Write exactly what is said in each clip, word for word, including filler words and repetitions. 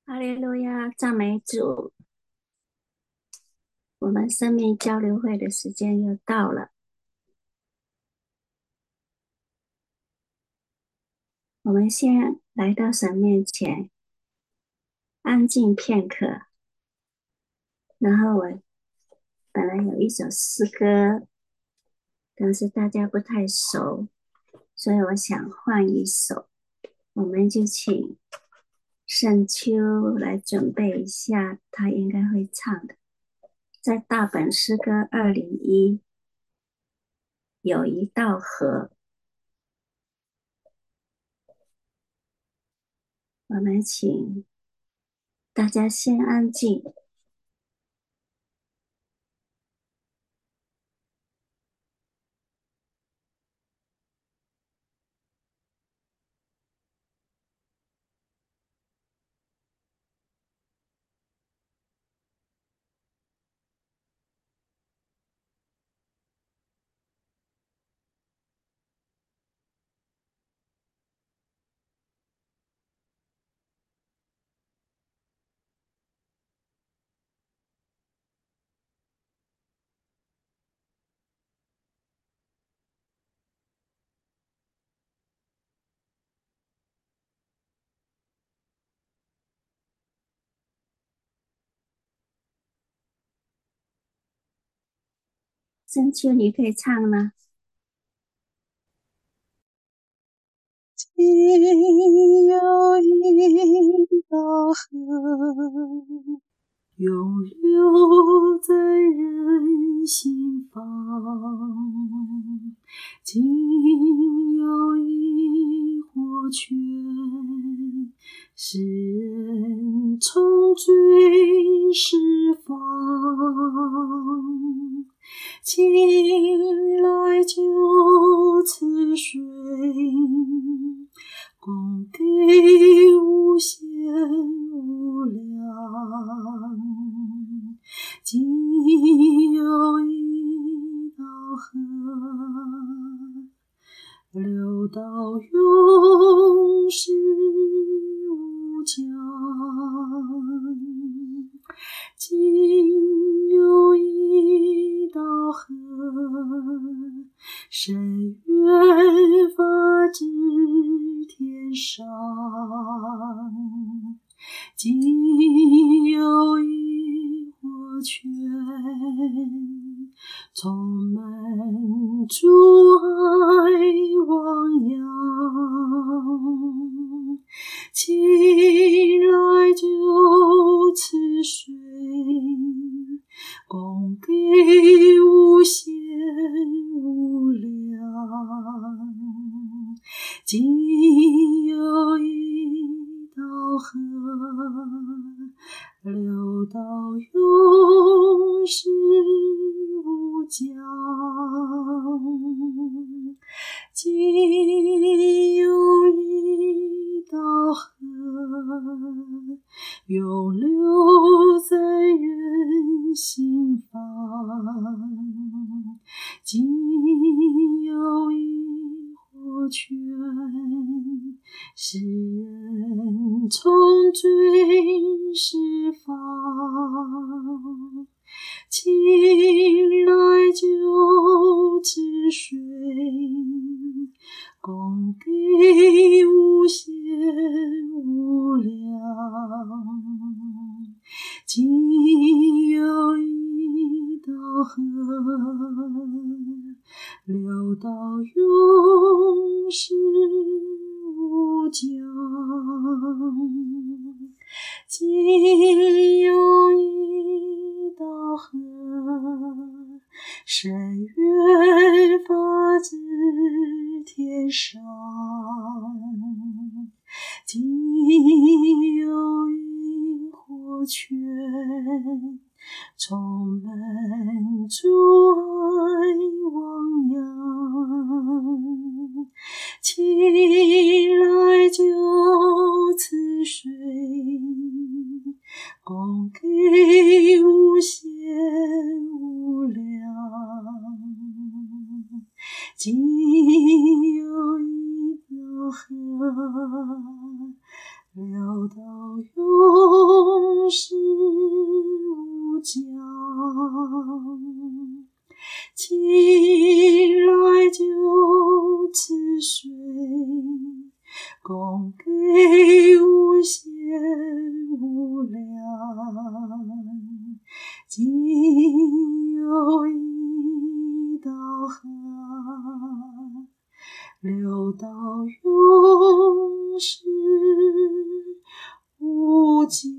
哈利路亚，赞美主！我们生命交流会的时间又到了，我们先来到神面前，安静片刻。然后我本来有一首诗歌，但是大家不太熟，所以我想换一首。我们就请盛秋来准备一下，他应该会唱的，在大本诗歌二零一有一道河。我们请大家先安静。深秋，你可以唱吗？ 今有一道河，永流在人心房。今有一活泉，使人从罪释放。请来就此水，供给无限无量。今有一道河，流到永世无疆。今有一道河，深渊发至天上。今有一活泉，充满主爱汪洋。请来就此水，供给无限无量。今有一道河，流到永世无疆。今有一道河，永流在人心房。今有一活泉，使人从罪释放。请来就此水，供给无限无量。今有一道河，流到永世无疆。今有一道河，深渊发至天上。今有一活泉，充满主爱汪洋。请来就此水，供给无限无量。今有一道河，流到近来就此水，供给无限无量。今有一道河，流到永世无疆。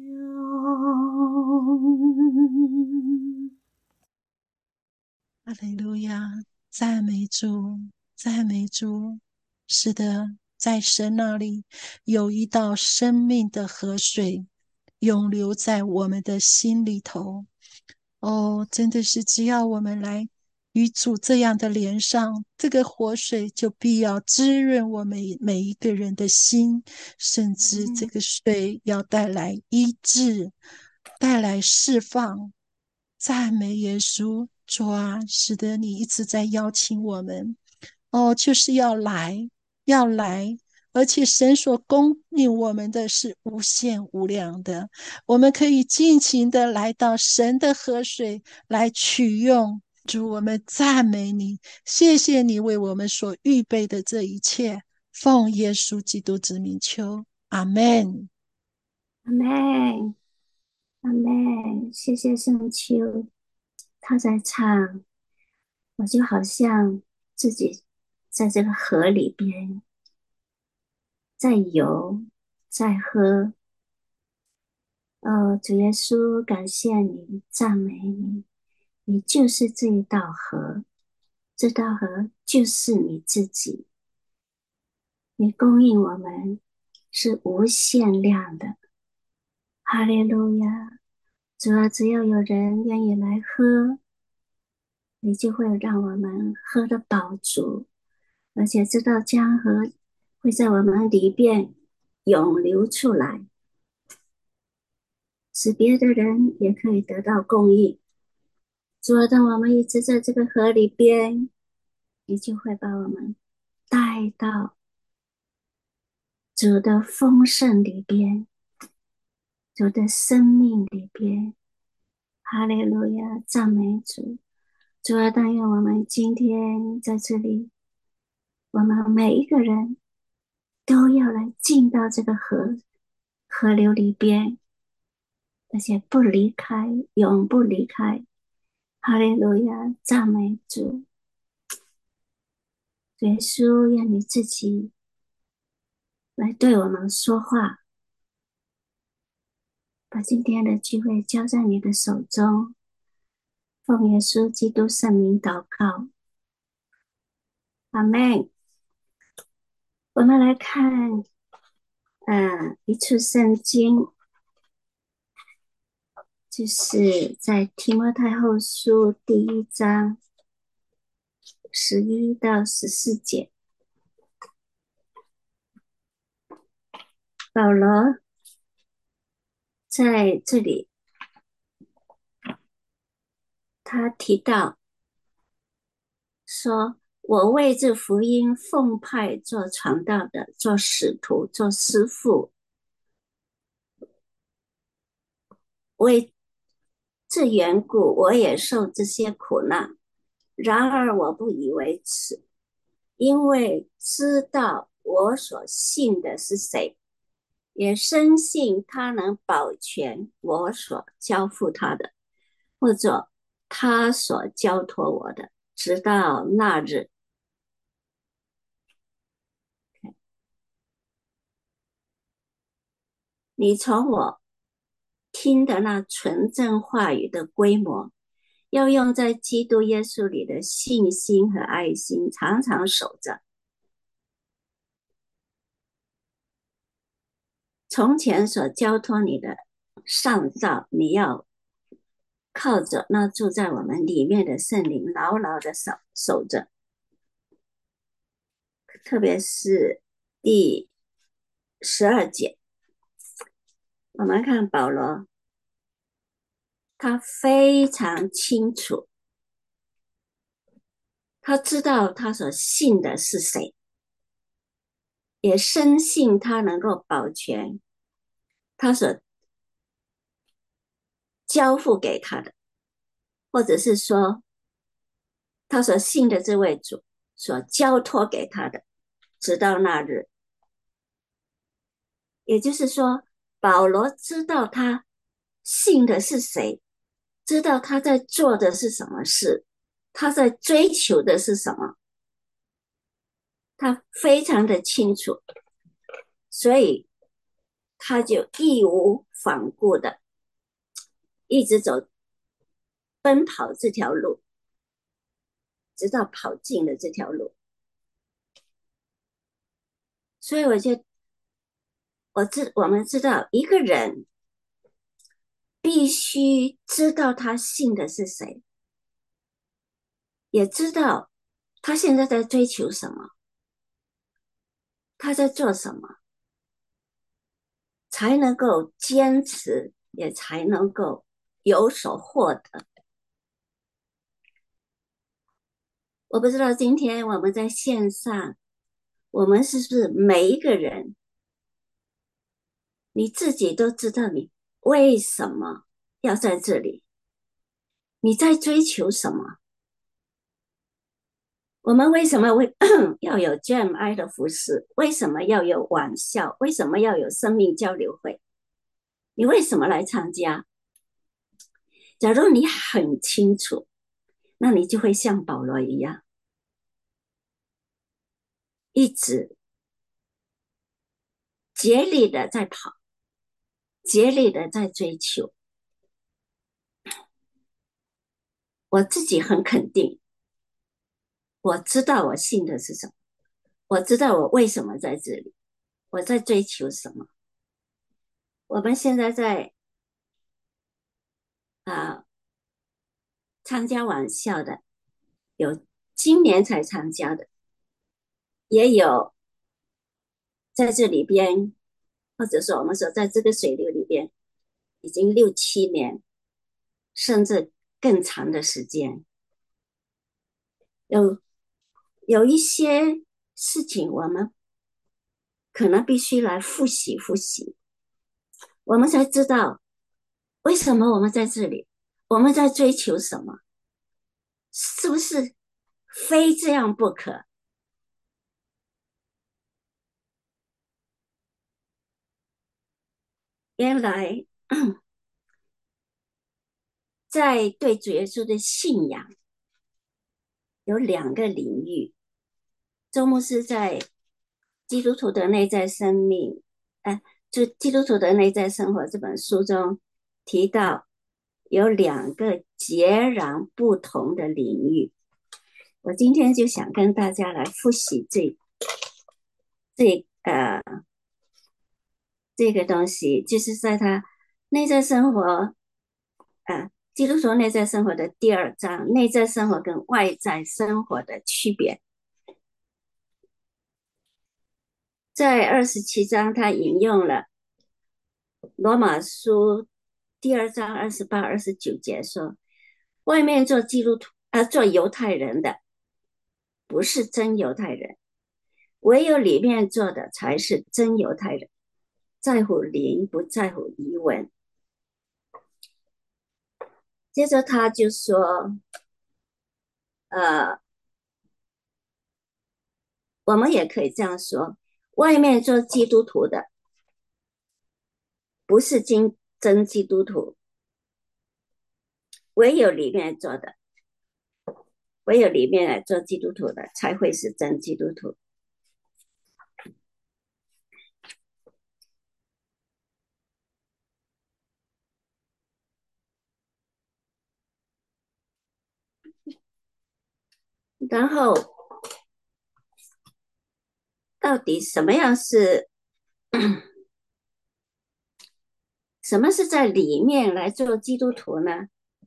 哈利路亚，赞美主，赞美主。是的，在神那里有一道生命的河水，永流在我们的心里头。哦，真的是只要我们来与主这样的连上，这个活水就必要滋润我们每一个人的心，甚至这个水要带来医治，带来释放。赞美耶稣，主啊，是的，你一直在邀请我们，哦，就是要来，要来，而且神所供应我们的是无限无量的，我们可以尽情的来到神的河水来取用。主，我们赞美你，谢谢你为我们所预备的这一切，奉耶稣基督之名求，阿们。 阿妹，阿妹，谢谢深秋，他在唱，我就好像自己在这个河里边，在游，在喝。哦，主耶稣，感谢你，赞美你，你就是这一道河，这道河就是你自己，你供应我们是无限量的。哈利路亚！主啊，只要有人愿意来喝，你就会让我们喝得饱足，而且这道江河会在我们里边涌流出来，使别的人也可以得到供应。主啊，当我们一直在这个河里边，你就会把我们带到主的丰盛里边，主的生命里边。哈利路亚，赞美主！主啊，但愿我们今天在这里，我们每一个人都要来进到这个河河流里边，而且不离开，永不离开。哈利路亚，赞美主！耶稣，愿你自己来对我们说话，把今天的聚会交在你的手中，奉耶稣基督圣名祷告，阿们。我们来看，呃，一处圣经，就是在提摩太后书第一章十一到十四节。保罗在这里，他提到说：“我为这福音奉派做传道的，做使徒，做师傅，为这缘故，我也受这些苦难。然而我不以为耻，因为知道我所信的是谁，也深信他能保全我所交付他的，或者他所交托我的，直到那日。”你从我听的那纯正话语的规模，要用在基督耶稣里的信心和爱心，常常守着。从前所交托你的上照，你要靠着那住在我们里面的圣灵，牢牢的守守着。特别是第十二节，我们看保罗，他非常清楚，他知道他所信的是谁，也深信他能够保全他所交付给他的，或者是说他所信的这位主所交托给他的，直到那日。也就是说，保罗知道他信的是谁，知道他在做的是什么事，他在追求的是什么，他非常的清楚，所以他就义无反顾的一直走，奔跑这条路，直到跑尽了这条路。所以我就我知我们知道，一个人必须知道他信的是谁，也知道他现在在追求什么，他在做什么，才能够坚持，也才能够有所获得。我不知道今天我们在线上，我们是不是每一个人，你自己都知道你为什么要在这里，你在追求什么？我们为什么会要有 G M I 的服饰？为什么要有晚校？为什么要有生命交流会？你为什么来参加？假如你很清楚，那你就会像保罗一样，一直竭力的在跑，竭力的在追求。我自己很肯定，我知道我信的是什么，我知道我为什么在这里，我在追求什么。我们现在在啊、呃、参加晚校的，有今年才参加的，也有在这里边，或者说我们说在这个水流里边已经六七年，甚至更长的时间。有有一些事情我们可能必须来复习复习，我们才知道为什么我们在这里，我们在追求什么，是不是非这样不可？原来在对主耶稣的信仰有两个领域。周牧师在基督徒的内在生命，呃，就基督徒的内在生活这本书中提到有两个截然不同的领域。我今天就想跟大家来复习这这呃这个东西，就是在他内在生活，呃，基督徒内在生活的第二章，内在生活跟外在生活的区别。在二十七章，他引用了罗马书第二章二十八、二十九节说：外面做基督徒，呃，做犹太人的不是真犹太人，唯有里面做的才是真犹太人，在乎灵，不在乎遗文。接着他就说，呃，我们也可以这样说，外面做基督徒的不是真真基督徒，唯有里面做的，唯有里面来做基督徒的才会是真基督徒。然后到底什么样是什么是在里面来做基督徒呢？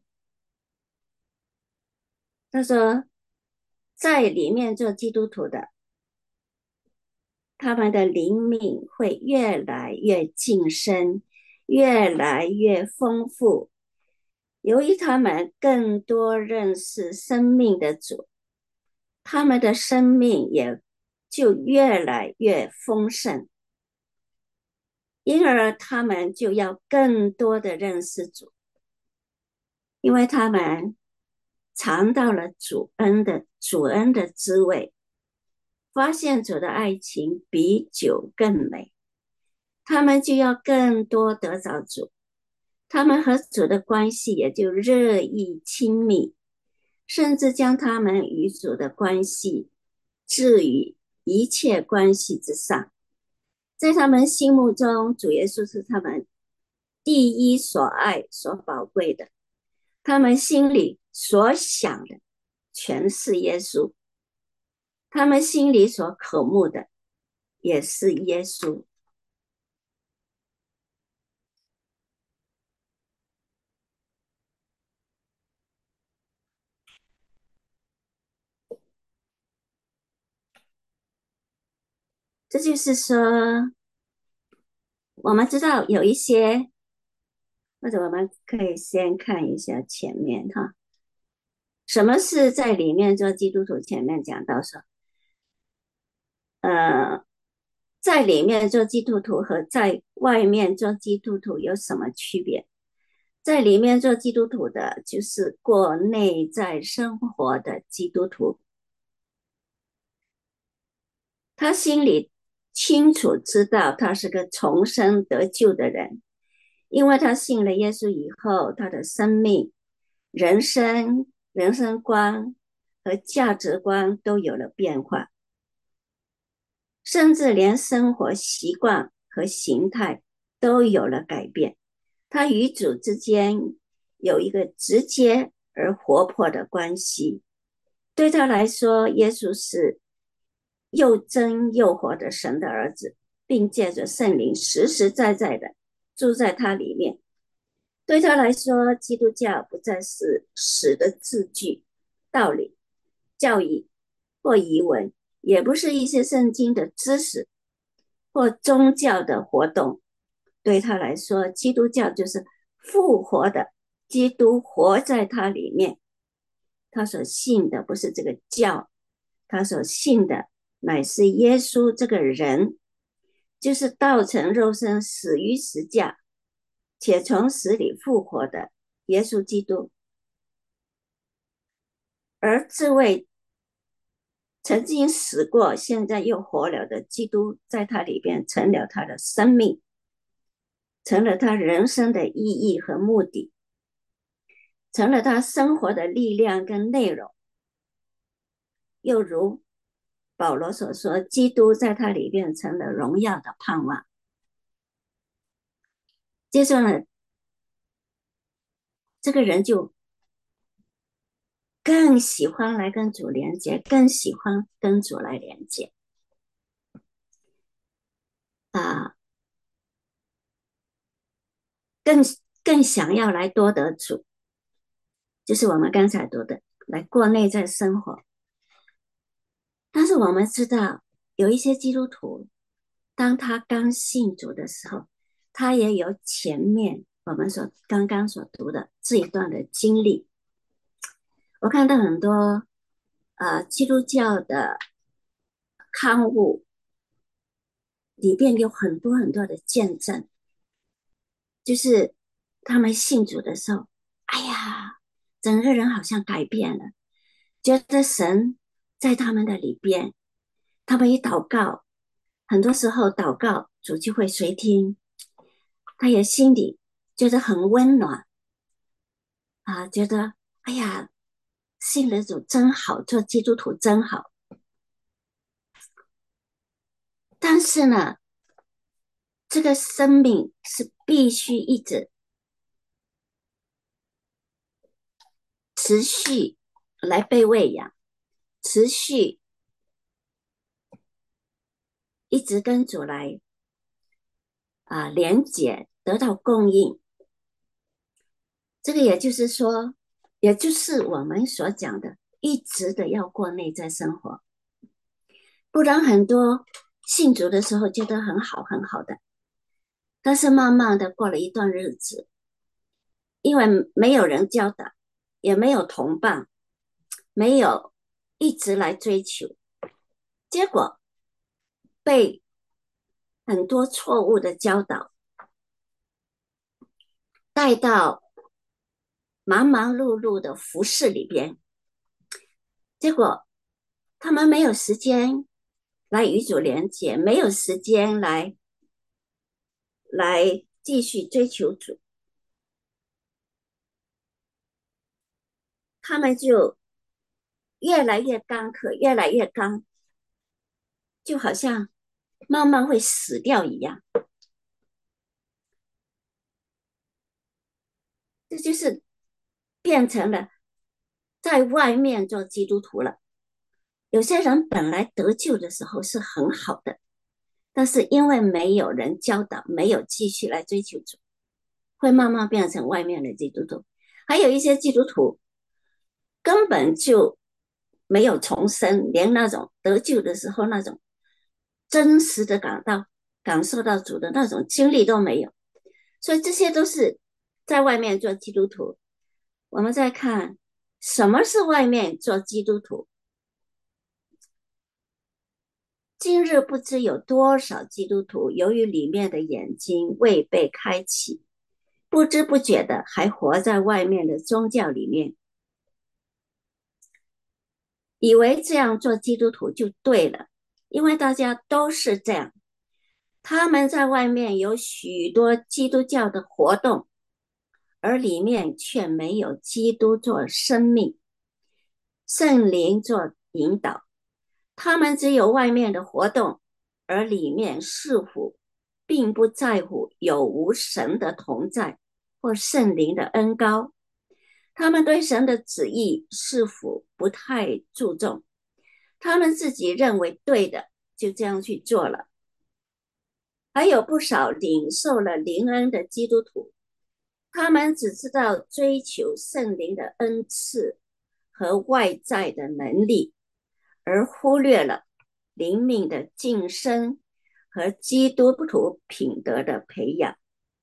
他说，在里面做基督徒的，他们的灵命会越来越晋升，越来越丰富。由于他们更多认识生命的主，他们的生命也就越来越丰盛，因而他们就要更多的认识主，因为他们尝到了主恩的主恩的滋味，发现主的爱情比酒更美，他们就要更多得着主，他们和主的关系也就日益亲密，甚至将他们与主的关系置于一切关系之上。在他们心目中，主耶稣是他们第一所爱、所宝贵的。他们心里所想的全是耶稣，他们心里所渴慕的也是耶稣。这就是说，我们知道有一些，或者我们可以先看一下前面哈，什么是在里面做基督徒？前面讲到说，呃，在里面做基督徒和在外面做基督徒有什么区别？在里面做基督徒的，就是过内在生活的基督徒，他心里清楚知道他是个重生得救的人，因为他信了耶稣以后，他的生命、人生、人生观和价值观都有了变化，甚至连生活习惯和形态都有了改变。他与主之间有一个直接而活泼的关系。对他来说，耶稣是又真又活的神的儿子，并借着圣灵实实在在的住在他里面。对他来说，基督教不再是死的字句、道理、教义或遗文，也不是一些圣经的知识或宗教的活动。对他来说，基督教就是复活的基督活在他里面。他所信的不是这个教，他所信的乃是耶稣这个人，就是道成肉身死于十架，且从死里复活的耶稣基督。而这位曾经死过，现在又活了的基督，在他里边成了他的生命，成了他人生的意义和目的，成了他生活的力量跟内容。又如保罗所说，基督在他里边成了荣耀的盼望。接着呢，这个人就更喜欢来跟主连接，更喜欢跟主来连接啊，更更想要来多得主，就是我们刚才读的，来过内在生活。但是我们知道，有一些基督徒，当他刚信主的时候，他也有前面我们所刚刚所读的这一段的经历。我看到很多呃基督教的刊物里边有很多很多的见证，就是他们信主的时候，哎呀，整个人好像改变了，觉得神在他们的里边，他们一祷告，很多时候祷告主就会垂听，他也心里觉得很温暖啊，觉得哎呀，信了主真好，做基督徒真好。但是呢，这个生命是必须一直持续来被喂养，持续一直跟主来啊连接，得到供应。这个也就是说，也就是我们所讲的，一直的要过内在生活，不然很多信主的时候觉得很好很好的，但是慢慢的过了一段日子，因为没有人教导，也没有同伴，没有一直来追求，结果被很多错误的教导带到忙忙碌碌的服饰里边， 结果他们没有时间来与主连接，没有时间来来继续追求主，他们就越来越干渴，越来越干，就好像慢慢会死掉一样。这就是变成了在外面做基督徒了。有些人本来得救的时候是很好的，但是因为没有人教导，没有继续来追求主，会慢慢变成外面的基督徒。还有一些基督徒根本就没有重生，连那种得救的时候那种真实的感到感受到主的那种经历都没有，所以这些都是在外面做基督徒。我们再看什么是外面做基督徒。今日不知有多少基督徒由于里面的眼睛未被开启，不知不觉的还活在外面的宗教里面，以为这样做基督徒就对了，因为大家都是这样。他们在外面有许多基督教的活动，而里面却没有基督做生命，圣灵做引导。他们只有外面的活动，而里面似乎并不在乎有无神的同在或圣灵的恩膏。他们对神的旨意似乎不太注重，他们自己认为对的，就这样去做了。还有不少领受了灵恩的基督徒，他们只知道追求圣灵的恩赐和外在的能力，而忽略了灵命的晋升和基督徒品德的培养，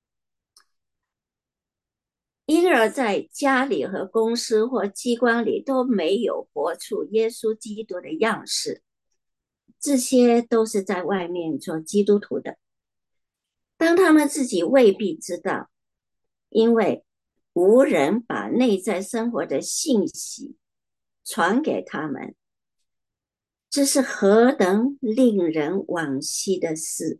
因而在家里和公司或机关里都没有活出耶稣基督的样式。这些都是在外面做基督徒的，当他们自己未必知道，因为无人把内在生活的信息传给他们，这是何等令人惋惜的事。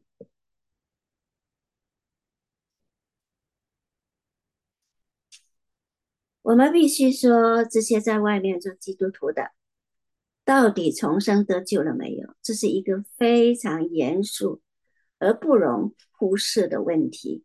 我们必须说，这些在外面做基督徒的，到底重生得救了没有？这是一个非常严肃而不容忽视的问题。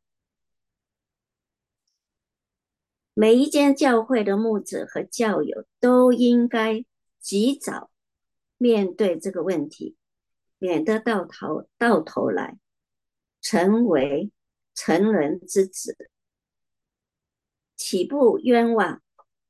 每一间教会的牧者和教友都应该及早面对这个问题，免得到头到头来成为沉沦之子，岂不冤枉？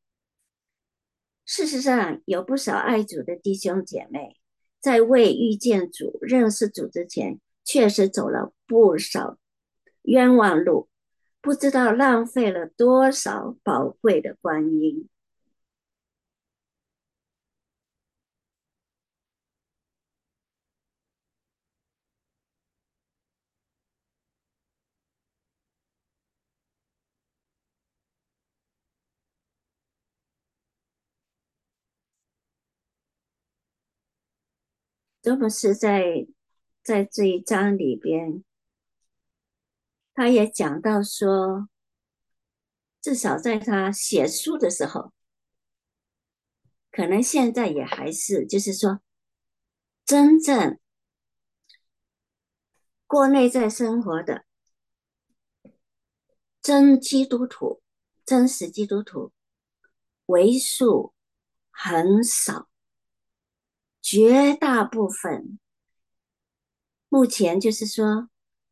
事实上，有不少爱主的弟兄姐妹，在未遇见主、认识主之前，确实走了不少冤枉路，不知道浪费了多少宝贵的光阴。这不是在在这一章里边，他也讲到说，至少在他写书的时候，可能现在也还是，就是说，真正过内在生活的真基督徒、真实基督徒为数很少，绝大部分目前就是说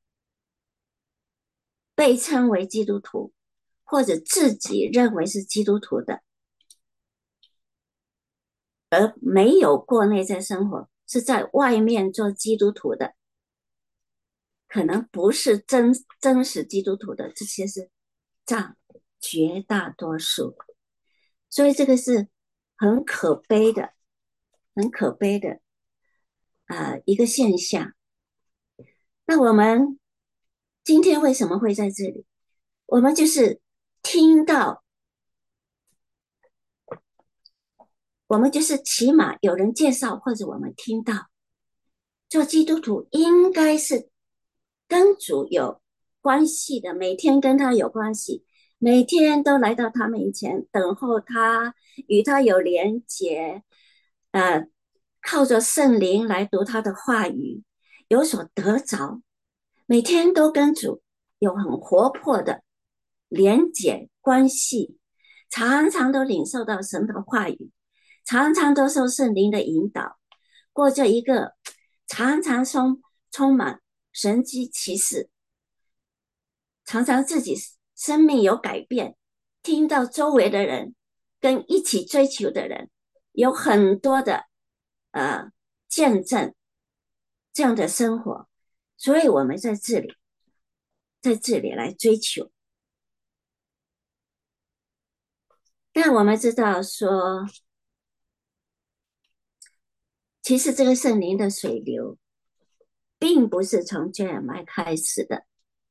被称为基督徒，或者自己认为是基督徒的，而没有过内在生活，是在外面做基督徒的，可能不是真真实基督徒的，这些是占绝大多数，所以这个是很可悲的，很可悲的啊、呃、一个现象。那我们今天为什么会在这里？我们就是听到我们就是起码有人介绍或者我们听到，做基督徒应该是跟主有关系的，每天跟他有关系，每天都来到他面前等候他，与他有连结，呃，靠着圣灵来读他的话语，有所得着，每天都跟主有很活泼的连结关系，常常都领受到神的话语，常常都受圣灵的引导，过着一个常常充充满神迹奇事，常常自己生命有改变，听到周围的人跟一起追求的人有很多的呃见证这样的生活，所以我们在这里在这里来追求。但我们知道说，其实这个圣灵的水流并不是从 J M I 开始的。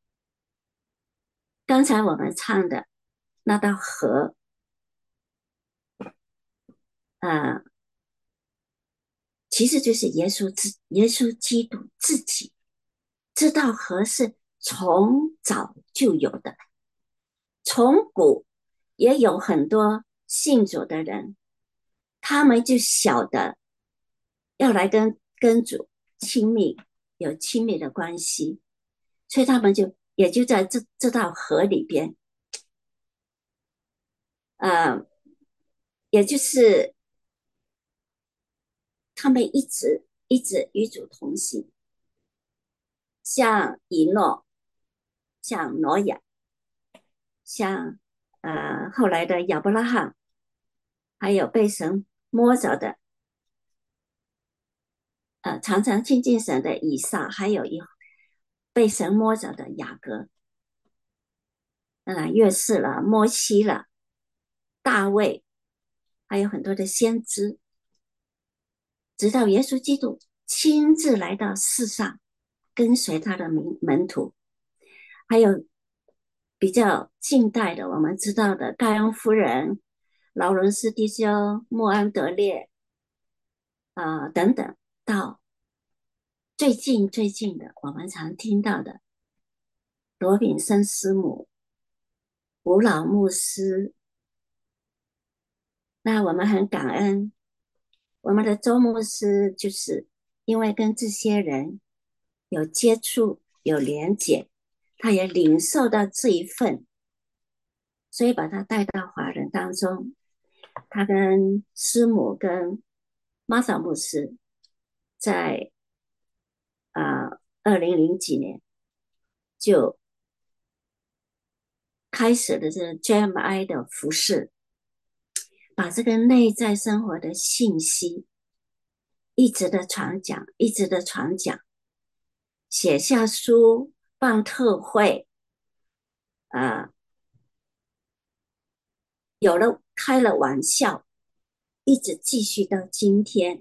刚才我们唱的那道河，呃，其实就是耶稣自耶稣基督自己这道河是从早就有的，从古也有很多信主的人，他们就晓得要来跟跟主亲密有亲密的关系，所以他们就也就在这这道河里边，呃，也就是他们一直一直与主同行，像以诺，像挪亚，像呃后来的亚伯拉罕，还有被神摸着的，呃常常亲近神的以撒，还有一被神摸着的雅各，呃约瑟了，摩西了，大卫，还有很多的先知，直到耶稣基督亲自来到世上，跟随他的门门徒，还有比较近代的，我们知道的盖恩夫人、劳伦斯弟兄、穆安德烈啊、呃等等，到最近最近的，我们常听到的罗炳生师母、吴老牧师，那我们很感恩我们的周牧师，就是因为跟这些人有接触、有连结，他也领受到这一份，所以把他带到华人当中。他跟师母跟玛萨牧师在啊二零零几年就开始了这个 J M I 的服饰，把这个内在生活的信息一直的传讲，一直的传讲，写下书，办特会，啊、呃有了开了玩笑，一直继续到今天，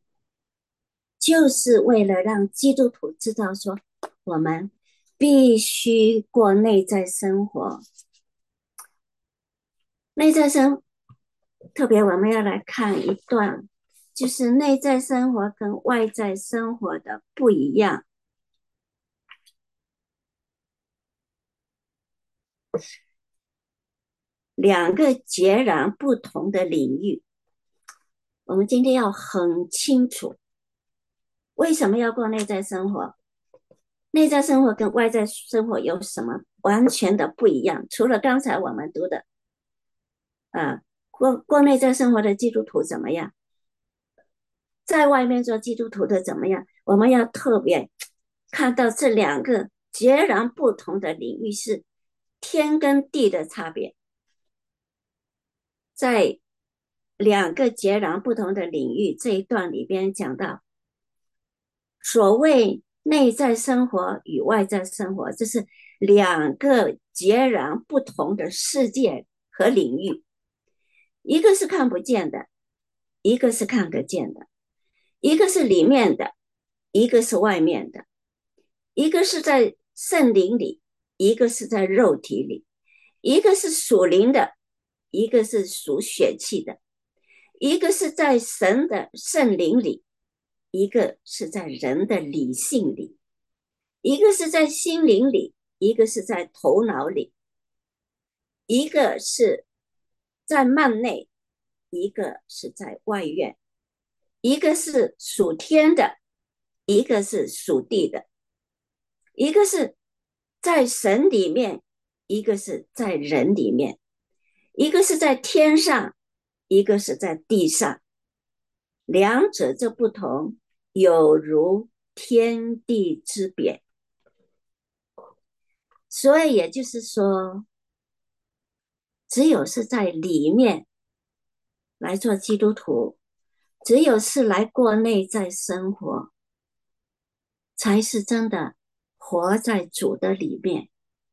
就是为了让基督徒知道说，我们必须过内在生活。内在生，特别我们要来看一段，就是内在生活跟外在生活的不一样。两个截然不同的领域，我们今天要很清楚，为什么要过内在生活？内在生活跟外在生活有什么完全的不一样？除了刚才我们读的，呃，过过内在生活的基督徒怎么样？在外面做基督徒的怎么样？我们要特别看到这两个截然不同的领域是天跟地的差别。在两个截然不同的领域这一段里边讲到，所谓内在生活与外在生活，这是两个截然不同的世界和领域，一个是看不见的，一个是看得见的，一个是里面的，一个是外面的，一个是在圣灵里，一个是在肉体里，一个是属灵的，一个是属血气的， 一个是在神的圣灵里，一个是在人的理性里，一个是在心灵里，一个是在头脑里，一个是在幔内，一个是在外院，一个是属天的，一个是属地的，一个是在神里面，一个是在人里面，一个是在天上，一个是在地上，两者这不同，有如天地之别。所以也就是说，只有是在里面来做基督徒，只有是来过内在生活，才是真的活在主的里面，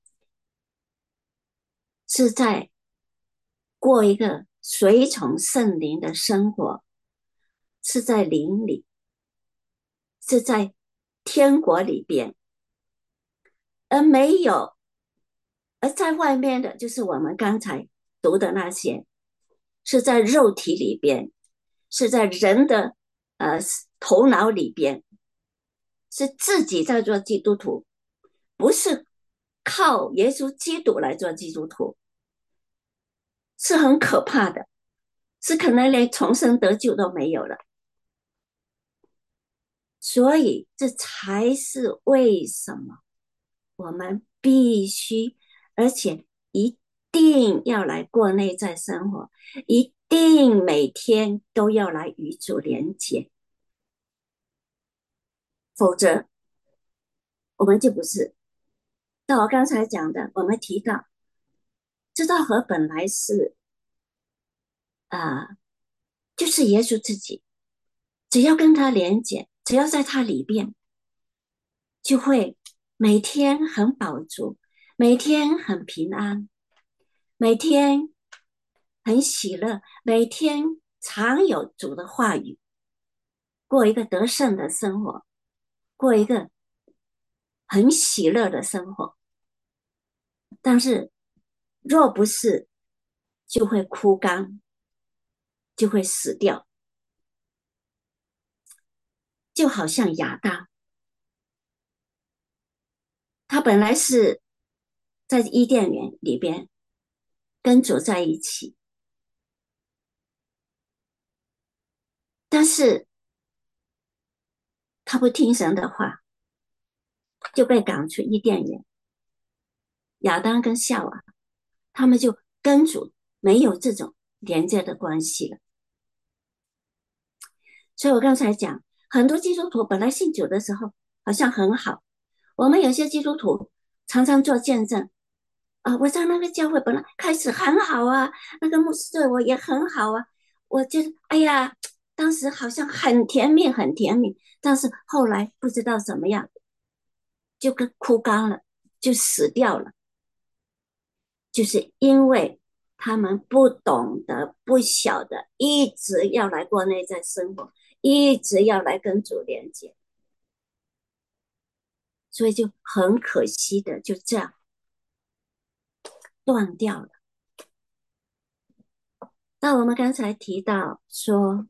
是在过一个随从圣灵的生活，是在灵里，是在天国里边，而没有，而在外面的就是我们刚才读的那些，是在肉体里边，是在人的呃头脑里边，是自己在做基督徒，不是靠耶稣基督来做基督徒，是很可怕的，是可能连重生得救都没有了。所以这才是为什么我们必须，而且一定要来过内在生活，一定每天都要来与主连接，否则我们就不是。到我刚才讲的，我们提到这道河本来是啊、呃就是耶稣自己，只要跟他连接，只要在他里边，就会每天很饱足，每天很平安，每天很喜乐，每天常有主的话语，过一个得胜的生活，过一个很喜乐的生活。但是若不是，就会枯干，就会死掉，就好像亚当，他本来是在伊甸园里边跟主在一起，但是他不听神的话，就被赶出伊甸园。亚当跟夏娃，他们就跟主没有这种连接的关系了。所以我刚才讲，很多基督徒本来信主的时候好像很好，我们有些基督徒常常做见证啊，我在那个教会本来开始很好啊，那个牧师对我也很好啊，我就哎呀，当时好像很甜蜜很甜蜜，但是后来不知道怎么样，就跟枯干了，就死掉了，就是因为他们不懂得、不晓得，一直要来过内在生活，一直要来跟主连接，所以就很可惜的就这样断掉了。那我们刚才提到说，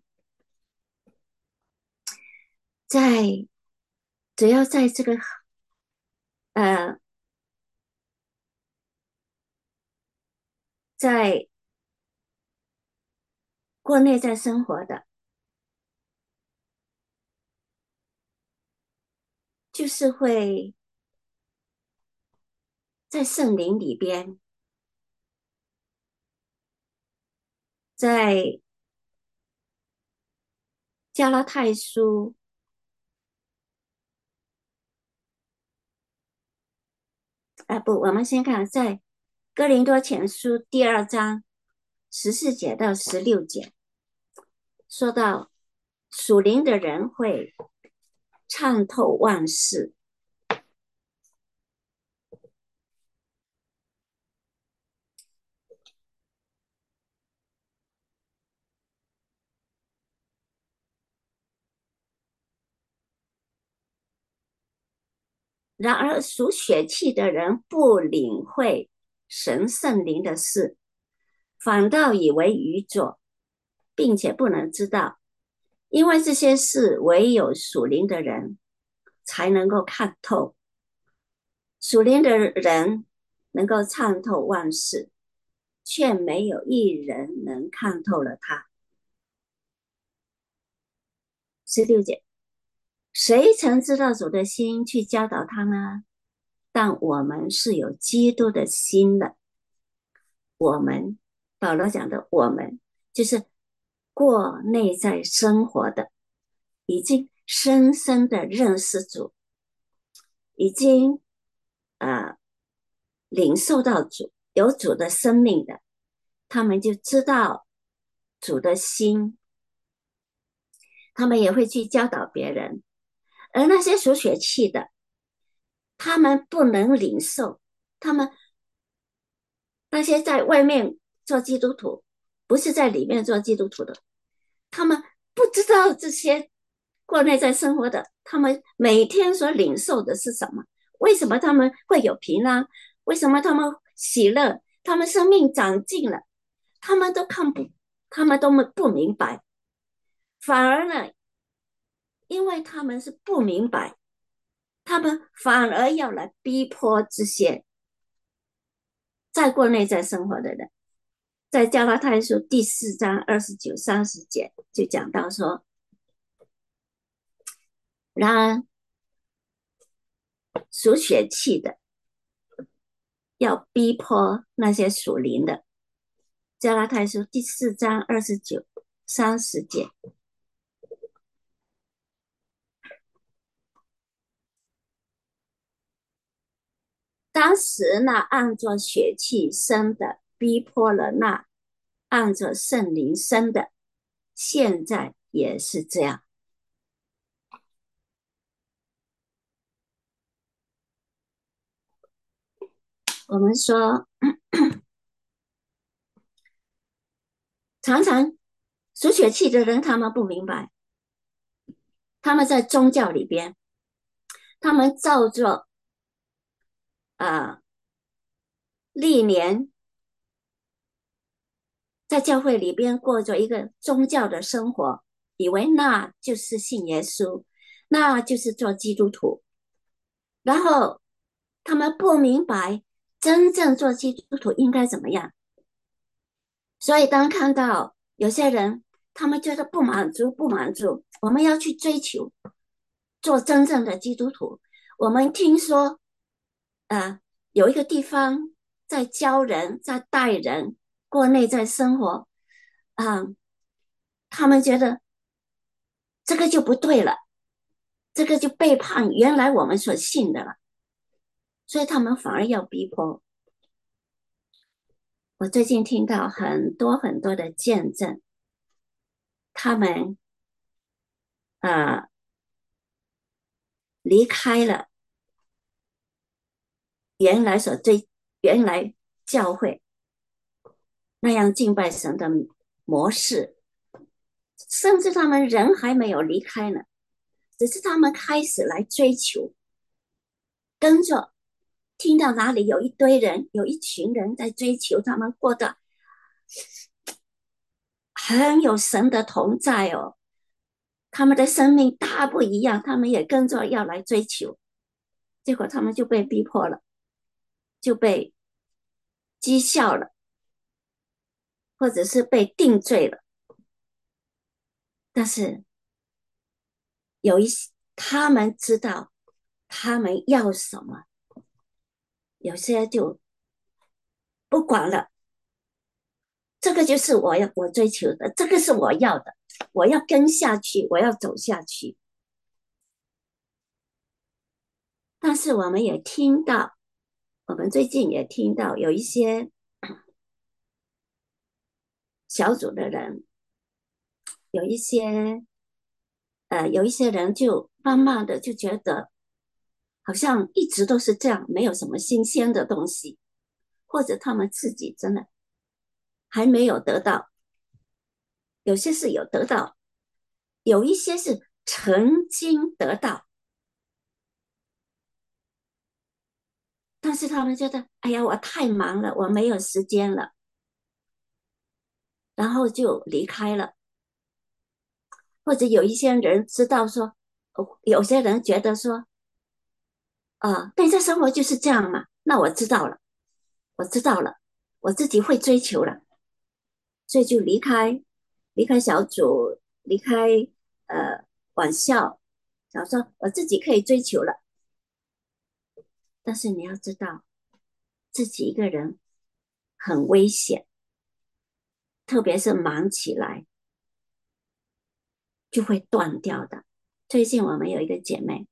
在只要在这个呃，在过内在生活的，就是会在圣灵里边，在加拉太书，啊不，我们先看在哥林多前书第二章十四节到十六节，说到属灵的人会参透万事，然而属血气的人不领会神圣灵的事，反倒以为愚拙， 并且不能知道，因为这些事唯有属灵的人才能够看透。属灵的人能够参透万事，却没有一人能看透了他。十六节，谁曾知道主的心去教导他呢？但我们是有基督的心的。我们，保罗讲的我们，就是过内在生活的，已经深深的认识主，已经呃领受到主，有主的生命的，他们就知道主的心，他们也会去教导别人。而那些属血气的，他们不能领受，他们那些在外面做基督徒，不是在里面做基督徒的，他们不知道这些过内在生活的，他们每天所领受的是什么？为什么他们会有平安？为什么他们喜乐？他们生命长进了，他们都看不，他们都不明白，反而呢，因为他们是不明白，他们反而要来逼迫这些在过内在生活的人。在加拉太书第四章二十九、三十节就讲到说，然而属血气的要逼迫那些属灵的。加拉太书第四章二十九、三十节，当时那按着血气生的逼迫了那按着圣灵生的，现在也是这样。我们说，常常属血气的人，他们不明白，他们在宗教里边，他们照着呃历年在教会里边过着一个宗教的生活，以为那就是信耶稣，那就是做基督徒。然后他们不明白真正做基督徒应该怎么样，所以当看到有些人他们觉得不满足，不满足，我们要去追求做真正的基督徒。我们听说，呃，有一个地方在教人，在带人过内在生活，嗯，他们觉得这个就不对了，这个就背叛原来我们所信的了，所以他们反而要逼迫。我最近听到很多很多的见证，他们呃离开了原来所追原来教会那样敬拜神的模式，甚至他们人还没有离开呢，只是他们开始来追求，跟着听到哪里有一堆人，有一群人在追求，他们过得很有神的同在哦，他们的生命大不一样，他们也跟着要来追求，结果他们就被逼迫了，就被讥笑了，或者是被定罪了。但是有一些他们知道他们要什么，有些就不管了，这个就是我要我追求的，这个是我要的，我要跟下去，我要走下去。但是我们也听到，我们最近也听到有一些小组的人，有一些呃，有一些人就慢慢的就觉得，好像一直都是这样，没有什么新鲜的东西，或者他们自己真的还没有得到，有些是有得到，有一些是曾经得到，但是他们觉得，哎呀，我太忙了，我没有时间了，然后就离开了。 或者有一些人知道说，有些人觉得说，呃，对这生活就是这样嘛，那我知道了，我知道了，我自己会追求了，所以就离开，离开小组，离开呃晚校，想说我自己可以追求了。但是你要知道，自己一个人很危险，特别是忙起来就会断掉的。最近我们有一个姐妹，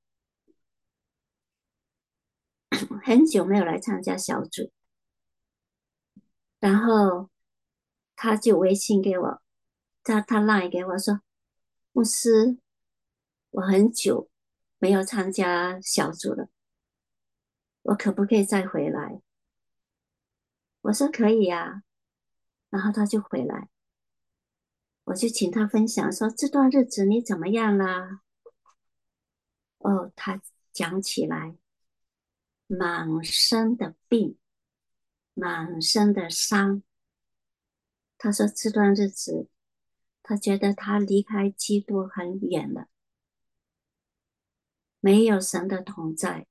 很久没有来参加小组，然后她就微信给我，她她 line 给我说，牧师，我很久没有参加小组了，我可不可以再回来？我说可以呀、然后她就回来，我就请她分享说这段日子你怎么样啦？哦，她讲起来满身的病，满身的伤。她说这段日子，她觉得她离开基督很远了，没有神的同在。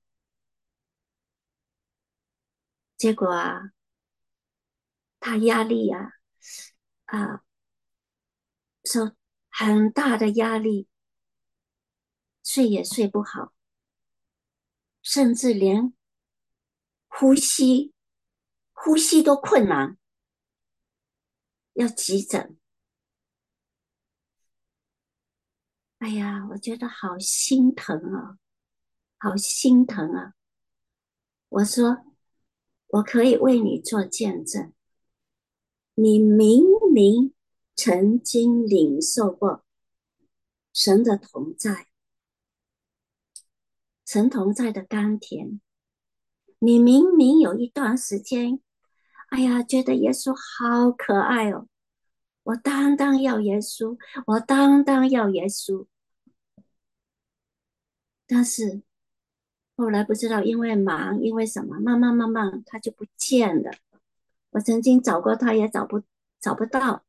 结果啊，她压力啊啊，受很大的压力，睡也睡不好，甚至连呼吸呼吸都困难，要急诊。哎呀，我觉得好心疼啊，好心疼啊！我说，我可以为你做见证，你明明曾经领受过神的同在，神同在的甘甜，你明明有一段时间，哎呀，觉得耶稣好可爱哦，我当当要耶稣，我当当要耶稣，但是后来不知道因为忙，因为什么，慢慢慢慢他就不见了。我曾经找过他，也找不找不到。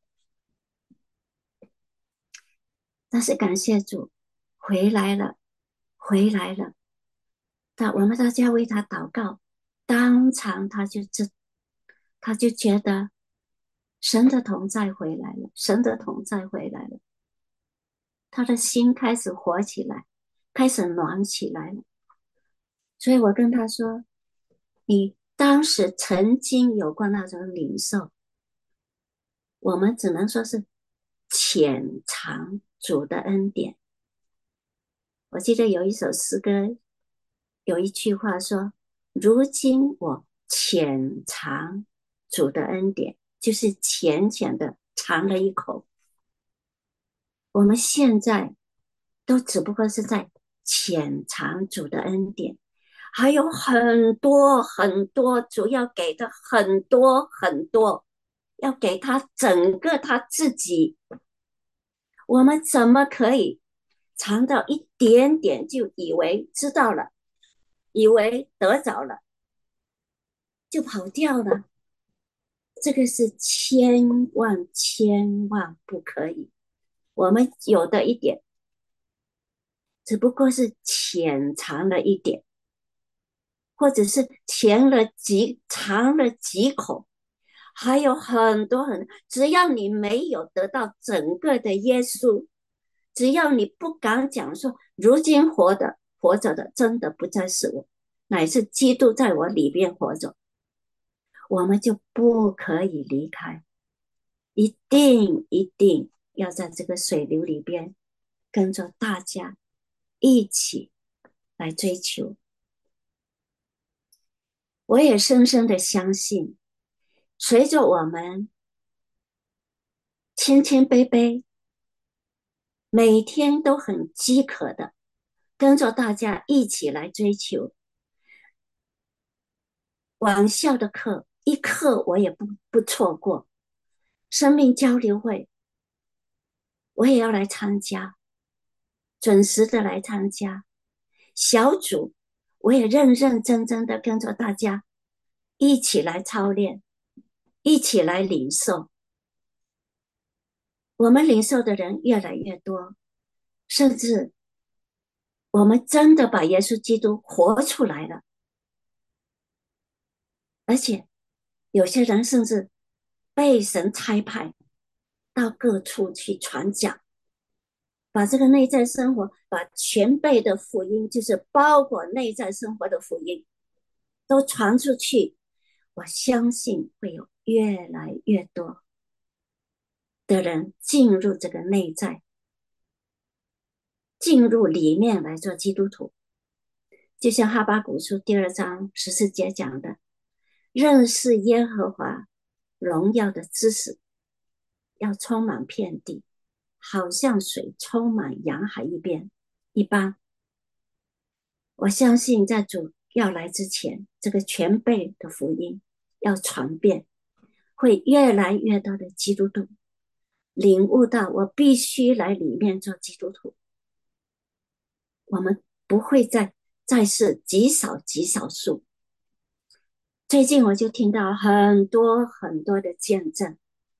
但是感谢主，回来了，回来了。他我们大家为他祷告，当场他就知，他就觉得神的同在回来了，神的同在回来了。他的心开始活起来，开始暖起来了。所以我跟他说：“你当时曾经有过那种领受，我们只能说是浅尝主的恩典。”我记得有一首诗歌，有一句话说：“如今我浅尝主的恩典”，就是浅浅的尝了一口。我们现在都只不过是在浅尝主的恩典，还有很多很多，主要给的很多很多，要给他整个他自己。我们怎么可以尝到一点点就以为知道了，以为得着了，就跑掉了？这个是千万千万不可以。我们有的一点，只不过是浅尝了一点，或者是填了几尝了几口，还有很多很多，只要你没有得到整个的耶稣，只要你不敢讲说，如今活的活着的真的不再是我，乃是基督在我里边活着，我们就不可以离开，一定一定要在这个水流里边跟着大家一起来追求。我也深深的相信，随着我们谦谦卑卑，每天都很饥渴的跟着大家一起来追求晚校的课，一课我也不不错过。生命交流会我也要来参加，准时的来参加。小组我也认认真真的跟着大家一起来操练，一起来领受。我们领受的人越来越多， 甚至我们真的把耶稣基督活出来了，而且有些人甚至被神差派到各处去传讲，把这个内在生活，把全备的福音，就是包括内在生活的福音，都传出去。我相信会有越来越多的人进入这个内在，进入里面来做基督徒。就像哈巴谷书第二章十四节讲的，认识耶和华荣耀的知识要充满遍地，好像水充满洋海一边一般。我相信在主要来之前，这个全备的福音要传遍，会越来越多的基督徒领悟到我必须来里面做基督徒。我们不会再再是极少极少数。最近我就听到很多很多的见证，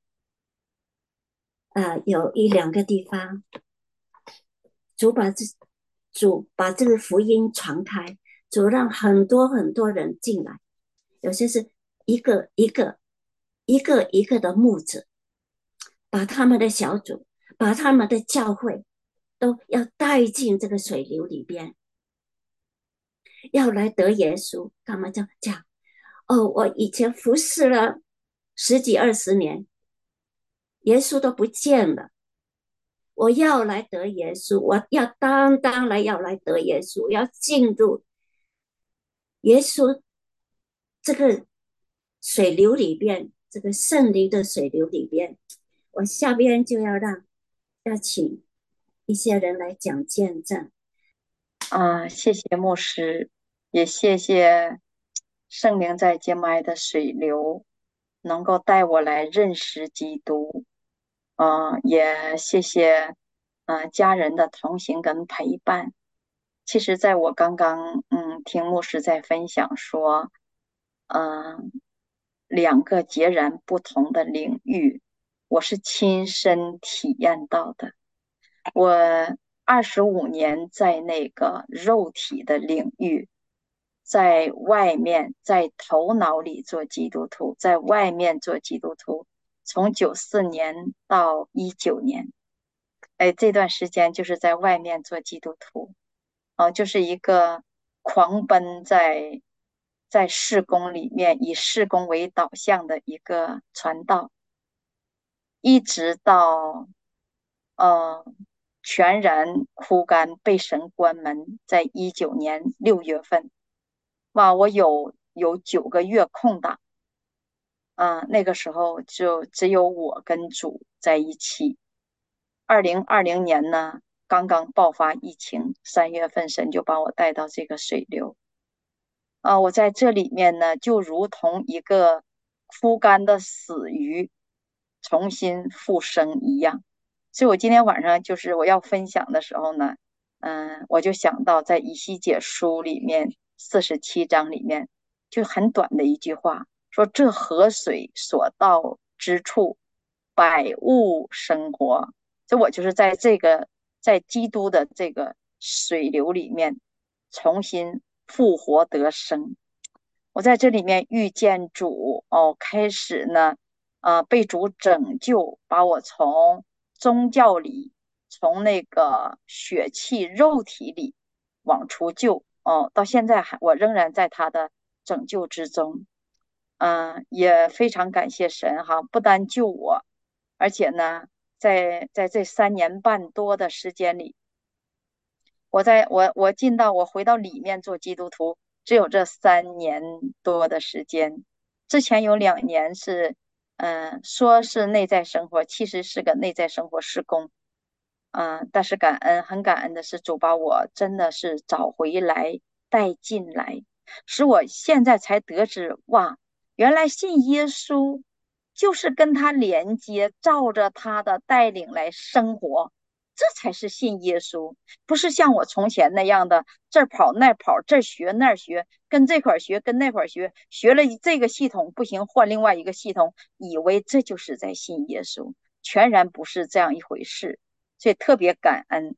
呃，有一两个地方，主把这主把这个福音传开，主让很多很多人进来，有些是一个一个一个一个的牧者，把他们的小组，把他们的教会都要带进这个水流里边，要来得耶稣。他们就讲，哦，我以前服侍了十几二十年，耶稣都不见了，我要来得耶稣，我要当当来要来得耶稣，要进入耶稣这个水流里边，这个圣灵的水流里边。我下边就要让要请一些人来讲见证。 啊，谢谢牧师，也谢谢圣灵在接麦的水流，能够带我来认识基督。啊，也谢谢啊家人的同行跟陪伴。其实，在我刚刚嗯听牧师在分享说，嗯，两个截然不同的领域，我是亲身体验到的。我二十五年在那个肉体的领域，在外面在头脑里做基督徒，在外面做基督徒，从九四年到一九年，哎，这段时间就是在外面做基督徒，啊，就是一个狂奔在在事工里面，以事工为导向的一个传道，一直到呃全然枯干，被神关门，在一九年六月份，哇，我有有九个月空档，啊、那个时候就只有我跟主在一起。二零二零年呢，刚刚爆发疫情，三月份神就把我带到这个水流。啊，我在这里面呢，就如同一个枯干的死鱼，重新复生一样。所以我今天晚上就是我要分享的时候呢，嗯，我就想到在以西结书里面四十七章里面，就很短的一句话，说这河水所到之处，百物生活。所以我就是在这个在基督的这个水流里面重新复活得生。我在这里面遇见主哦，开始呢，呃，被主拯救，把我从宗教里，从那个血气肉体里往出救哦，到现在还我仍然在他的拯救之中。嗯、呃也非常感谢神哈，不单救我，而且呢，在在这三年半多的时间里，我在我我进到我回到里面做基督徒，只有这三年多的时间。之前有两年是，嗯、说是内在生活，其实是个内在生活施工。嗯、但是感恩，很感恩的是主把我真的是找回来，带进来，使我现在才得知，哇，原来信耶稣就是跟他连接，照着他的带领来生活，这才是信耶稣。不是像我从前那样的这儿跑那儿跑，这儿学那儿学，跟这块儿学跟那块儿学，学了这个系统不行，换另外一个系统，以为这就是在信耶稣，全然不是这样一回事。所以特别感恩。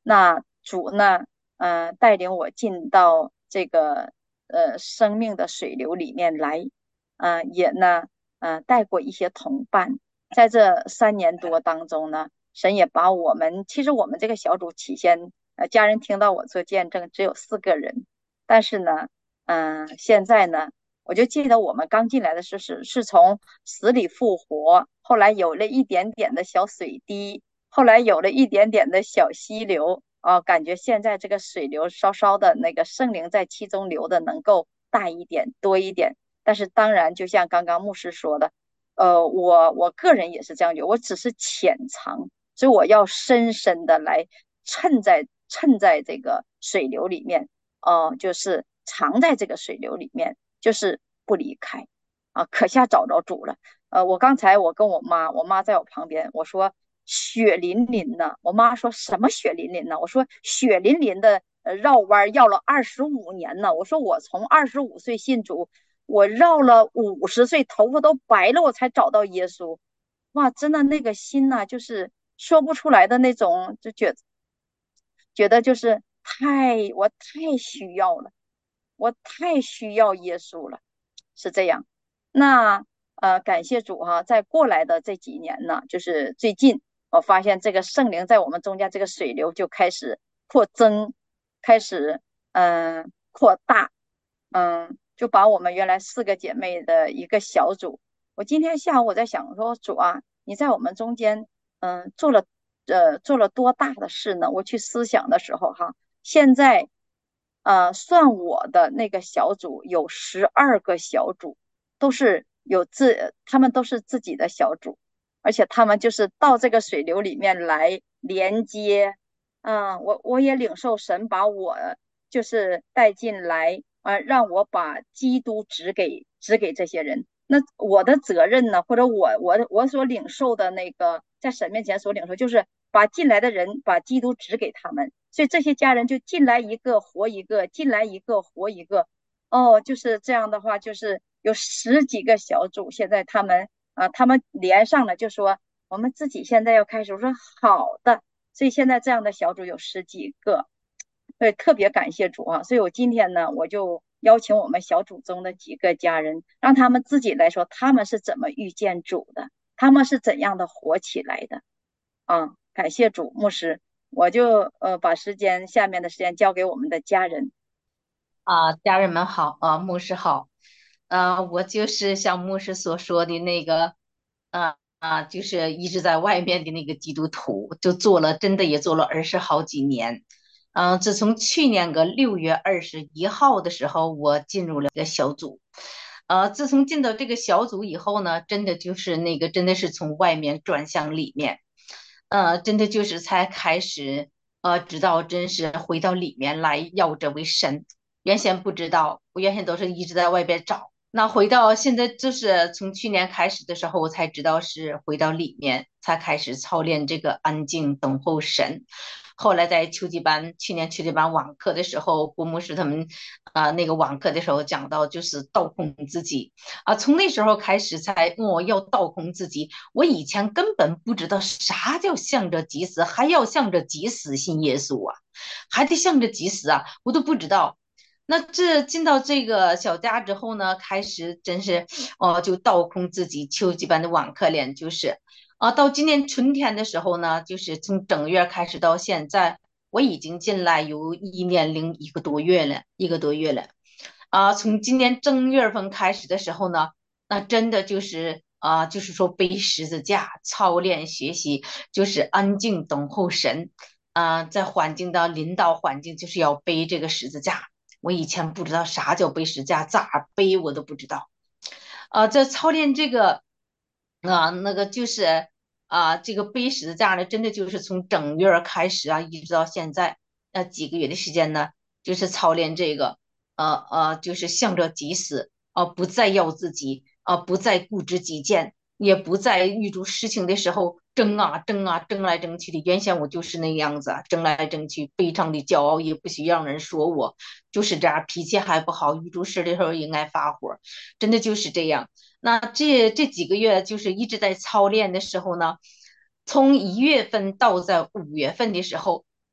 那主呢，呃，带领我进到这个呃生命的水流里面来，呃，也呢，呃，带过一些同伴。在这三年多当中呢，神也把我们，其实我们这个小组起先，呃，家人听到我做见证只有四个人，但是呢，嗯、呃，现在呢。我就记得我们刚进来的时候是是从死里复活，后来有了一点点的小水滴，后来有了一点点的小溪流啊，感觉现在这个水流稍稍的那个圣灵在其中流的能够大一点多一点，但是当然就像刚刚牧师说的，呃，我我个人也是这样觉得，我只是浅尝，所以我要深深的来沉在沉在这个水流里面，哦、呃，就是藏在这个水流里面。就是不离开啊，可下找着主了。呃，我刚才我跟我妈，我妈在我旁边，我说血淋淋的，我妈说什么血淋淋的？我说血淋淋的，呃，绕弯绕了二十五年呢。我说我从二十五岁信主，我绕了五十岁，头发都白了，我才找到耶稣。哇，真的那个心呐、啊就是说不出来的那种，就觉觉得就是太我太需要了。我太需要耶稣了，是这样。那呃，感谢主哈，在过来的这几年呢，就是最近我发现这个圣灵在我们中间这个水流就开始扩增，开始嗯、呃、扩大，嗯，就把我们原来四个姐妹的一个小组，我今天下午我在想说，主啊，你在我们中间嗯、呃做了呃做了多大的事呢？我去思想的时候哈，现在。呃，算我的那个小组有十二个小组，都是有自，他们都是自己的小组，而且他们就是到这个水流里面来连接。嗯，我我也领受神把我就是带进来，呃，让我把基督指给指给这些人。那我的责任呢，或者我我我所领受的那个在神面前所领受，就是把进来的人把基督指给他们。所以这些家人就进来一个活一个，进来一个活一个。哦，就是这样的话，就是有十几个小组，现在他们啊、呃他们连上了，就说我们自己现在要开始。我说好的，所以现在这样的小组有十几个，对，特别感谢主啊！所以我今天呢，我就邀请我们小组中的几个家人，让他们自己来说，他们是怎么遇见主的，他们是怎样的活起来的啊！感谢主，牧师，我就呃把时间下面的时间交给我们的家人。 啊，家人们好，啊，牧师好，呃，我就是像牧师所说的那个，啊啊，就是一直在外面的那个基督徒，就做了，真的也做了二十好几年。嗯、自从去年个六月二十一号的时候，我进入了这个小组。呃，自从进到这个小组以后呢，真的就是那个，真的是从外面转向里面。呃，真的就是才开始，呃，知道真是回到里面来要这位神。原先不知道，我原先都是一直在外边找。那回到现在，就是从去年开始的时候，我才知道是回到里面，才开始操练这个安静等候神。后来在秋季班，去年秋季班网课的时候，郭牧师他们啊、呃那个网课的时候讲到，就是倒空自己啊、从那时候开始才我、哦、要倒空自己。我以前根本不知道啥叫向着即死，还要向着即死信耶稣啊，还得向着即死啊，我都不知道。那这进到这个小家之后呢，开始真是哦，就倒空自己，秋季班的网课练就是啊，到今年春天的时候呢，就是从正月开始到现在，我已经进来有一年零一个多月了，一个多月了。啊，从今年正月份开始的时候呢，那真的就是啊，就是说背十字架操练学习，就是安静等候神。啊，在环境的领导环境，就是要背这个十字架。我以前不知道啥叫背十字架，咋背我都不知道。啊，在操练这个啊，那个就是啊，这个背十字架呢，真的就是从正月儿开始啊，一直到现在，那几个月的时间呢，就是操练这个。呃呃，就是向着己死，啊、不再要自己，啊、不再固执己见，也不再遇着事情的时候争啊争啊争来争去的。原先我就是那样子啊，争来争去，非常的骄傲，也不许让人说我，就是这样，脾气还不好，遇着事的时候应该发火，真的就是这样。那这这几个月就是一直在操练的时候呢，从一月份到在五月份的时候。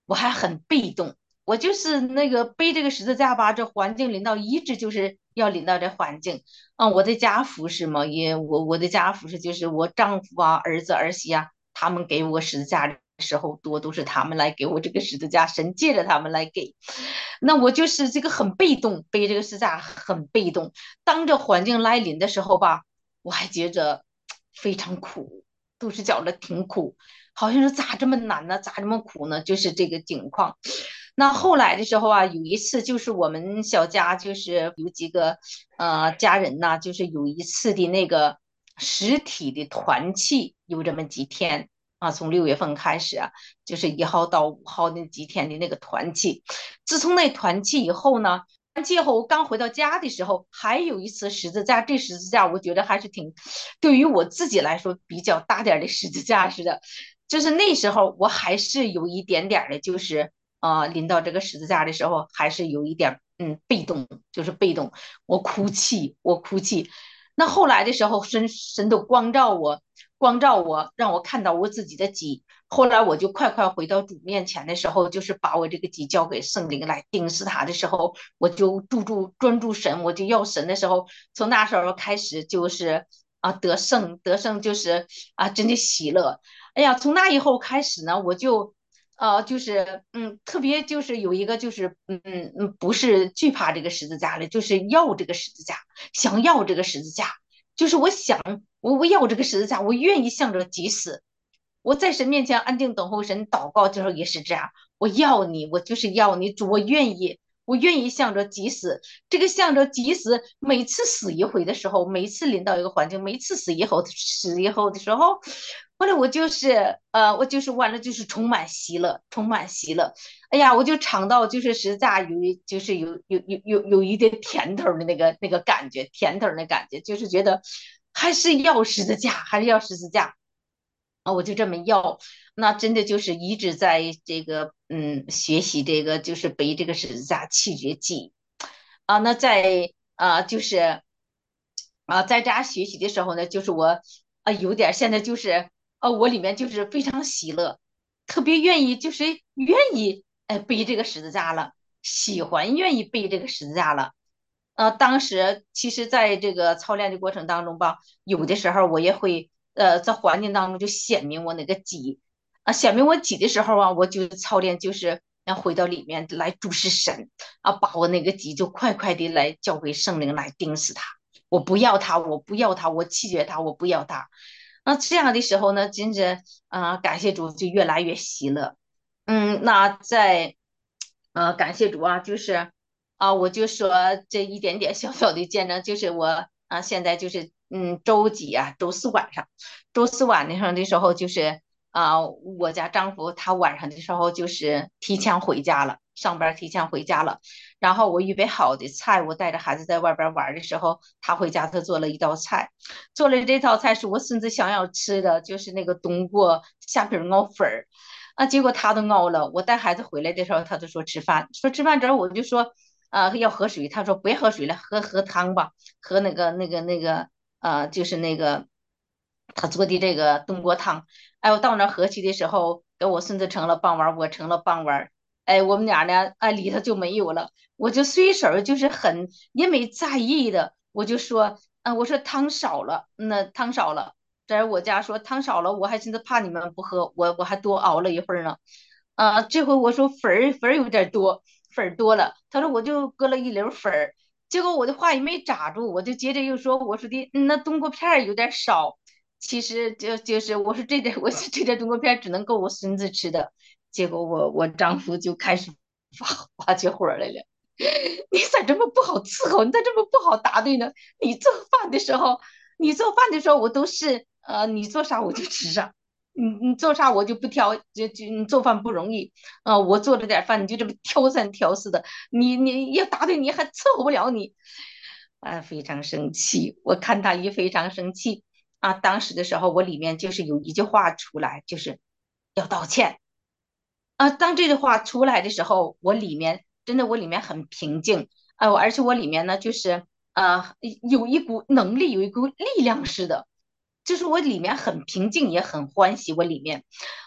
我还很被动。我就是那个背这个十字架吧，这环境领导一直就是要领导这环境。啊，我在家服侍嘛，也我我的家服侍就是我丈夫啊、儿子儿媳啊，他们给我十字架的时候多都是他们来给我这个十字架，神借着他们来给。那我就是这个很被动，背这个十字架很被动。当这环境来临的时候吧，我还觉着非常苦，都是觉得挺苦，好像是咋这么难呢？咋这么苦呢？就是这个情况。那后来的时候啊，有一次就是我们小家就是有几个呃家人呐、就是有一次的那个实体的团契，有这么几天啊，从六月份开始啊，就是一号到五号那几天的那个团契。自从那团契以后呢，团契后刚回到家的时候，还有一次十字架，这十字架我觉得还是挺，对于我自己来说比较大点的十字架似的。就是那时候我还是有一点点的，就是啊、呃临到这个十字架的时候，还是有一点嗯被动，就是被动，我哭泣，我哭泣。那后来的时候，神神都光照我，光照我，让我看到我自己的己。后来我就快快回到主面前的时候，就是把我这个己交给圣灵来定死他的时候，我就注注专注神，我就要神的时候，从那时候开始就是啊得胜，得胜就是啊真的喜乐。哎呀，从那以后开始呢，我就呃，就是嗯，特别就是有一个就是嗯嗯，不是惧怕这个十字架的，就是要这个十字架，想要这个十字架，就是我想我我要这个十字架，我愿意向着己死。我在神面前安静等候神，祷告的时候也是这样，我要你，我就是要你，主，我愿意。我愿意向着己死，这个向着己死，每次死一回的时候，每次临到一个环境，每次死以后死以后的时候，完了我就是呃，我就是完了就是充满喜乐，充满喜乐。哎呀，我就尝到就是实在有一就是有有有有有一点甜头的那个那个感觉，甜头的感觉，就是觉得还是要十字架，还是要十字架。啊，我就这么要，那真的就是一直在这个嗯学习这个就是背这个十字架器诀记啊。那在啊就是啊在家学习的时候呢，就是我啊有点现在就是啊我里面就是非常喜乐，特别愿意就是愿意哎背这个十字架了，喜欢愿意背这个十字架了。呃，当时其实在这个操练的过程当中吧，有的时候我也会呃在环境当中就显明我那个己啊，显明我己的时候啊，我就操练就是要回到里面来注视神啊，把我那个己就快快的来交给圣灵来定死他，我不要他，我不要他，我弃绝他，我不要他。那这样的时候呢，真是啊、感谢主就越来越喜乐。嗯，那在呃感谢主啊，就是啊，我就说这一点点小小的见证，就是我啊，现在就是嗯，周几啊，周四晚上，周四晚上的时候，就是啊，我家丈夫他晚上的时候就是提前回家了，上班提前回家了，然后我预备好的菜，我带着孩子在外边玩的时候，他回家他做了一道菜，做了这道菜是我孙子想要吃的，就是那个冬瓜虾皮熬粉儿。啊，结果他都熬了。我带孩子回来的时候，他就说吃饭，说吃饭之后我就说，呃，要喝水。他说别喝水了，喝喝汤吧，喝那个那个那个，呃，就是那个他做的这个冬瓜汤。哎，我到那喝去的时候，给我孙子盛了半碗，我盛了半碗。哎，我们俩呢，哎，里头就没有了。我就随手就是很也没在意的，我就说，啊、我说汤少了，那汤少了。在我家说汤少了，我还寻思怕你们不喝，我我还多熬了一会儿呢。啊，这回我说粉儿粉儿有点多，粉儿多了。他说我就搁了一溜粉儿，结果我的话也没扎住，我就接着又说，我说的、嗯那冬瓜片儿有点少，其实就就是我说这点我说这点冬瓜片儿只能够我孙子吃的。结果我我丈夫就开始发发起火来了。你咋这么不好伺候？你咋这么不好答对呢？你做饭的时候，你做饭的时候，我都是呃，你做啥我就吃啥，你你做啥我就不挑，就就你做饭不容易，呃，我做了点饭你就这么挑三挑四的，你你要答对你还伺候不了你，啊，非常生气，我看他也非常生气啊。当时的时候，我里面就是有一句话出来，就是要道歉。啊，当这句话出来的时候，我里面真的我里面很平静，啊，我而且我里面呢就是呃有一股能力，有一股力量似的，就是我里面很平静，也很欢喜，我里面。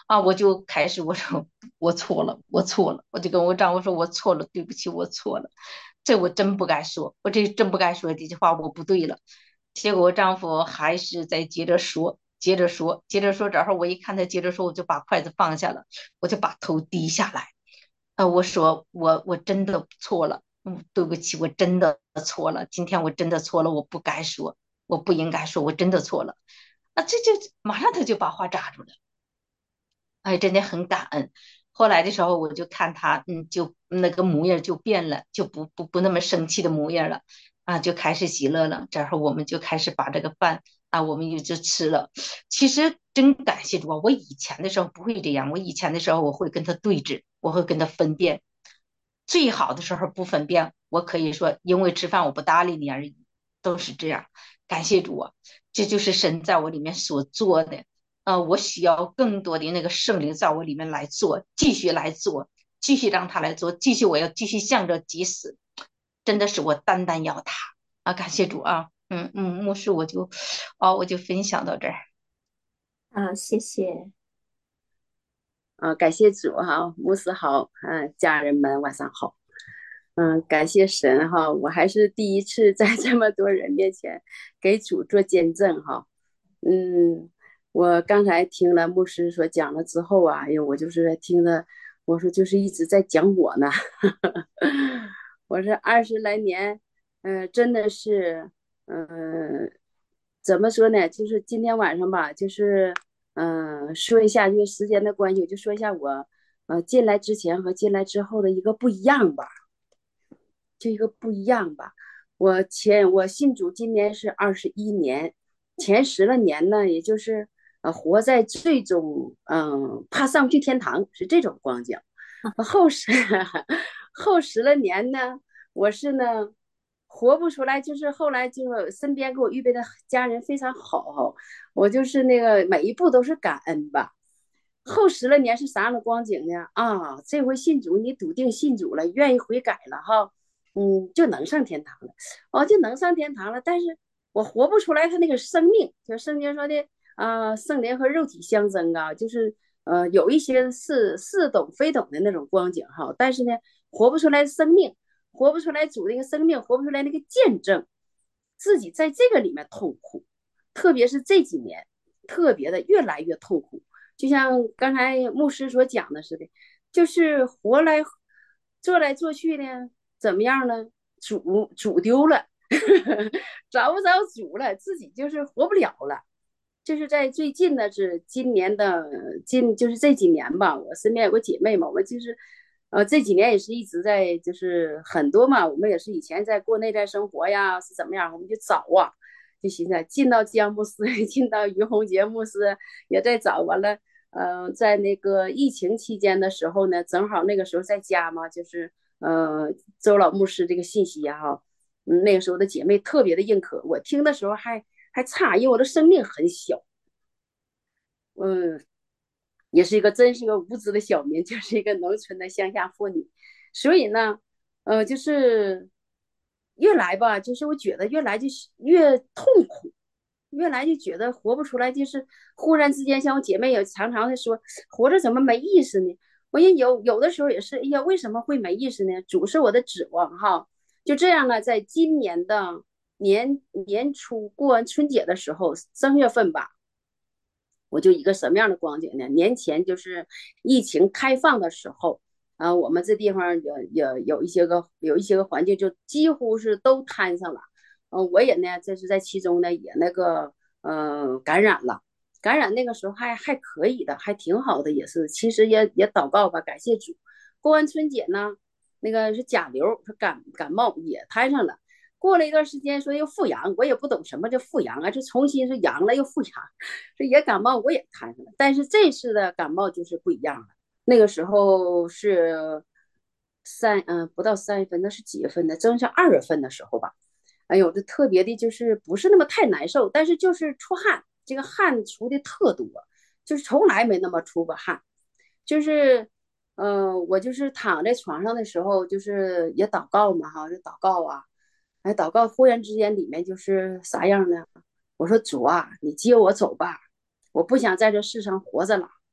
啊，我就开始我说我错了，我错了，我就跟我丈夫说我错了，对不起，我错了，这我真不该说，我这真不该说这句话，我不对了。结果我丈夫还是在接着说，接着说，接着说，正好我一看他接着说，我就把筷子放下了，我就把头低下来。呃，我说我我真的错了，嗯，对不起，我真的错了，今天我真的错了，我不该说，我不应该说，我真的错了。啊，这就马上他就把话抓住了。哎，真的很感恩。后来的时候，我就看他，嗯，就那个模样就变了，就不不不那么生气的模样了，啊，就开始喜乐了。这会儿我们就开始把这个饭啊，我们也就吃了。其实真感谢主啊，我以前的时候不会这样，我以前的时候我会跟他对峙，我会跟他分辨。最好的时候不分辨，我可以说因为吃饭我不搭理你而已，都是这样。感谢主啊，这就是神在我里面所做的。呃，我需要更多的那个圣灵在我里面来做，继续来做，继续让他来做，继续我要继续向着即死，真的是我单单要他啊！感谢主啊，嗯嗯，牧师我就，哦，我就分享到这儿。 好，谢谢。 啊，感谢主哈，牧师好，嗯，家人们晚上好。嗯，感谢神哈，我还是第一次在这么多人面前给主做见证哈。嗯，我刚才听了牧师所讲了之后啊，哎呦，我就是听着，我说就是一直在讲我呢。我这二十来年，嗯、真的是，嗯、怎么说呢？就是今天晚上吧，就是，嗯、说一下，因为时间的关系，我就说一下我，呃，进来之前和进来之后的一个不一样吧。就一个不一样吧。我前我信主今年是二十一年，前十来年呢，也就是呃活在这种嗯怕上不去天堂是这种光景。后十后十来年呢，我是呢活不出来，就是后来就身边给我预备的家人非常好，我就是那个每一步都是感恩吧。后十来年是啥样的光景呢？啊，这回信主，你笃定信主了，愿意悔改了哈，嗯，就能上天堂了，哦，就能上天堂了。但是我活不出来他那个生命，就圣经说的啊、呃圣灵和肉体相争啊，就是呃有一些是似懂非懂的那种光景哈。但是呢，活不出来生命，活不出来主那个生命，活不出来那个见证，自己在这个里面痛苦，特别是这几年，特别的越来越痛苦。就像刚才牧师所讲的似的，就是活来做来做去呢，怎么样呢？主主丢了，找不着主了，自己就是活不了了。就是在最近的是今年的近，就是这几年吧，我身边有个姐妹嘛，我们就是呃这几年也是一直在就是很多嘛，我们也是以前在过内在生活呀，是怎么样，我们就找啊，就寻思进到江牧师，进到于洪杰牧师，也在找完了。嗯、呃，在那个疫情期间的时候呢，正好那个时候在家嘛，就是呃周老牧师这个信息呀、啊、哈，嗯，那个时候的姐妹特别的认可，我听的时候还还差，因为我的生命很小，嗯，也是一个真是一个无知的小民，就是一个农村的乡下妇女，所以呢，呃，就是越来吧，就是我觉得越来就是越痛苦，越来就觉得活不出来，就是忽然之间，像我姐妹也常常会说，活着怎么没意思呢？我也有有的时候也是，哎呀，为什么会没意思呢？主是我的指望哈。就这样呢，在今年的年年初过完春节的时候，正月份吧，我就一个什么样的光景呢？年前就是疫情开放的时候，啊、呃我们这地方有有有一些个有一些个环境就几乎是都摊上了，嗯、呃，我也呢这是在其中呢也那个嗯、呃、感染了，感染那个时候还还可以的，还挺好的，也是其实也也祷告吧，感谢主。过完春节呢，那个是甲流，是感感冒也摊上了。过了一段时间，说又复阳，我也不懂什么叫复阳啊，就重新是阳了又复阳，这也感冒我也摊上了，但是这次的感冒就是不一样了。那个时候是三嗯、呃、不到三月份，那是几月份呢？正是二月份的时候吧。哎呦，这特别的就是不是那么太难受，但是就是出汗，这个汗出的特多，就是从来没那么出过汗，就是嗯、呃我就是躺在床上的时候，就是也祷告嘛哈，就祷告啊，哎，祷告忽然之间里面就是啥样呢？我说主啊，你接我走吧，我不想在这世上活着了。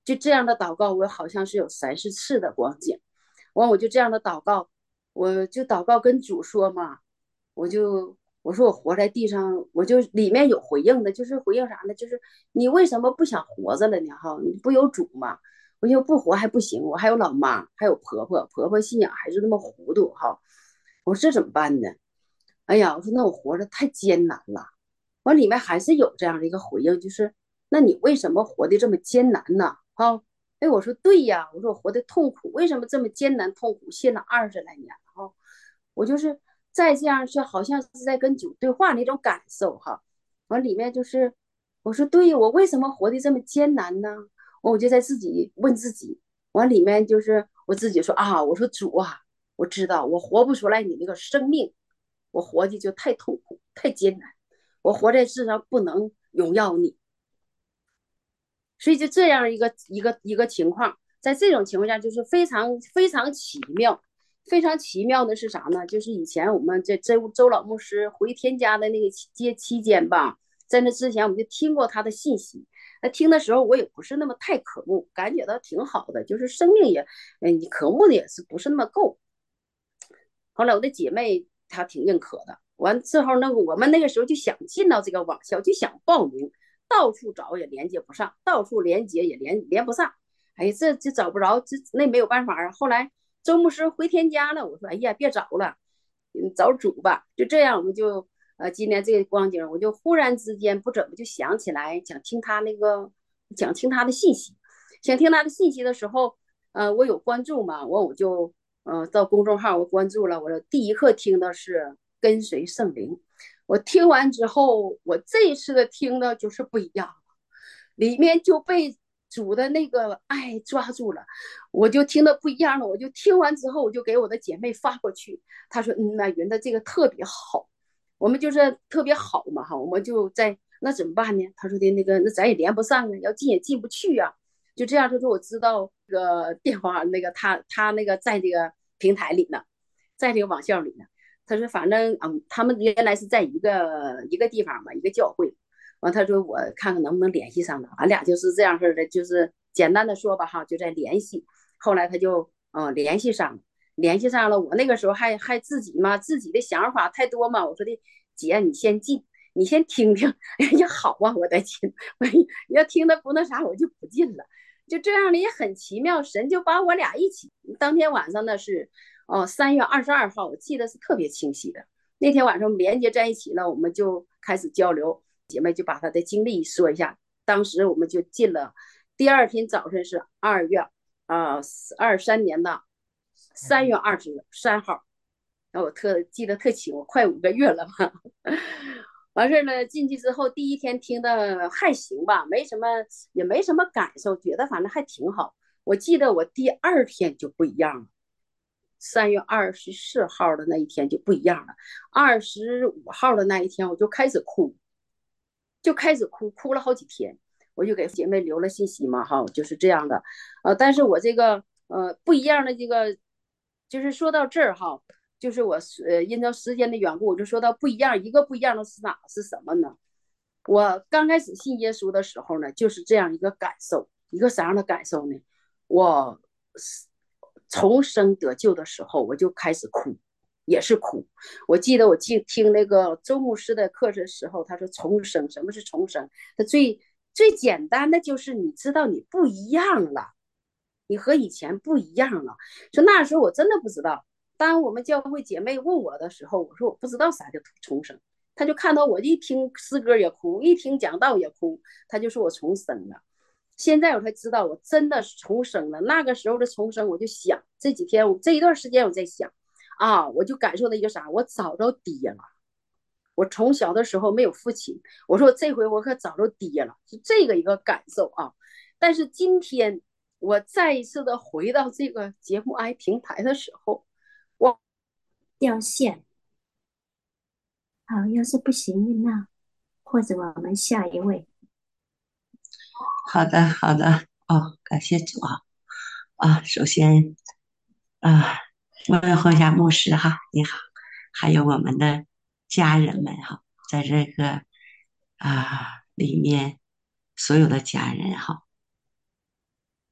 就这样的祷告，我好像是有三四次的光景。完，我就这样的祷告，我就祷告跟主说嘛，我就我说我活在地上，我就里面有回应的，就是回应啥呢？就是你为什么不想活着了呢？哈，你不有主吗？我就不活还不行，我还有老妈，还有婆婆，婆婆信仰还是那么糊涂哈。我说这怎么办呢？哎呀，我说那我活着太艰难了。完里面还是有这样的一个回应，就是那你为什么活得这么艰难呢？哈，哎，我说对呀，我说我活得痛苦，为什么这么艰难痛苦？信了二十来年了哈，我就是再这样，就好像是在跟主对话那种感受哈。完里面就是我说对呀，我为什么活得这么艰难呢？我就在自己问自己，完里面就是我自己说啊，我说主啊，我知道我活不出来你那个生命，我活的就太痛苦太艰难，我活在世上不能荣耀你，所以就这样一个一个一个情况，在这种情况下就是非常非常奇妙。非常奇妙的是啥呢？就是以前我们这周周老牧师回天家的那个期期间吧，在那之前我们就听过他的信息。那听的时候我也不是那么太渴慕，感觉到挺好的，就是生命也，嗯，你渴慕的也是不是那么够。后来我的姐妹她挺认可的，完之后那个我们那个时候就想进到这个网校，就想报名，到处找也连接不上，到处连接也连连不上，哎呀，这这找不着，这那没有办法啊。后来周牧师回天家了，我说哎呀，别找了，嗯，找主吧。就这样，我们就呃，今年这个光景，我就忽然之间不怎么就想起来，想听他那个，想听他的信息，想听他的信息的时候，呃，我有关注嘛，我我就呃到公众号我关注了，我第一课听的是跟随圣灵，我听完之后，我这一次的听的就是不一样，里面就被主的那个爱抓住了，我就听的不一样了。我就听完之后，我就给我的姐妹发过去，她说：“嗯，那云的这个特别好，我们就是特别好嘛哈，我们就在那怎么办呢？”她说的那个那咱也连不上啊，要进也进不去啊。就这样，她说我知道这个电话那个他他那个在这个平台里呢，在这个网校里呢。他说反正嗯，他们原来是在一个一个地方嘛，一个教会。完，他说我看看能不能联系上了，俺俩就是这样式的，就是简单的说吧哈，就在联系。后来他就嗯联系上了，联系上了。我那个时候还还自己嘛，自己的想法太多嘛。我说的姐，你先进，你先听听，哎呀好啊，我再进。我要听的不那啥，我就不进了。就这样的也很奇妙，神就把我俩一起。当天晚上呢是哦三月二十二号，我记得是特别清晰的。那天晚上连接在一起了，我们就开始交流。姐妹就把她的经历说一下。当时我们就进了，第二天早晨是二月啊二三年的三月二十三号，然后我特记得特清，我快五个月了嘛。完事呢，进去之后第一天听的还行吧，没什么，也没什么感受，觉得反正还挺好。我记得我第二天就不一样了，三月二十四号的那一天就不一样了，二十五号的那一天我就开始哭。就开始哭，哭了好几天。我就给姐妹留了信息嘛，哈，就是这样的。呃，但是我这个呃不一样的这个，就是说到这儿哈，就是我呃因着时间的缘故，我就说到不一样，一个不一样的是哪是什么呢？我刚开始信耶稣的时候呢，就是这样一个感受，一个啥样的感受呢？我重生得救的时候，我就开始哭。也是哭。我记得我听听那个周牧师的课的时候，他说重生，什么是重生？他最最简单的就是你知道你不一样了，你和以前不一样了。说那时候我真的不知道。当我们教会姐妹问我的时候，我说我不知道啥叫重生。他就看到我一听诗歌也哭，一听讲道也哭，他就说我重生了。现在我才知道我真的重生了。那个时候的重生，我就想这几天我这一段时间我在想。啊，我就感受到一个啥，我找着爹了。我从小的时候没有父亲，我说这回我可找着爹了，是这个一个感受啊。但是今天我再一次的回到这个节目 I 平台的时候，我掉线。好，要是不行，那或者我们下一位。 好的，好的，哦，感谢主啊啊！首先啊，问候一下牧师哈，你好，还有我们的家人们哈，在这个啊里面所有的家人哈，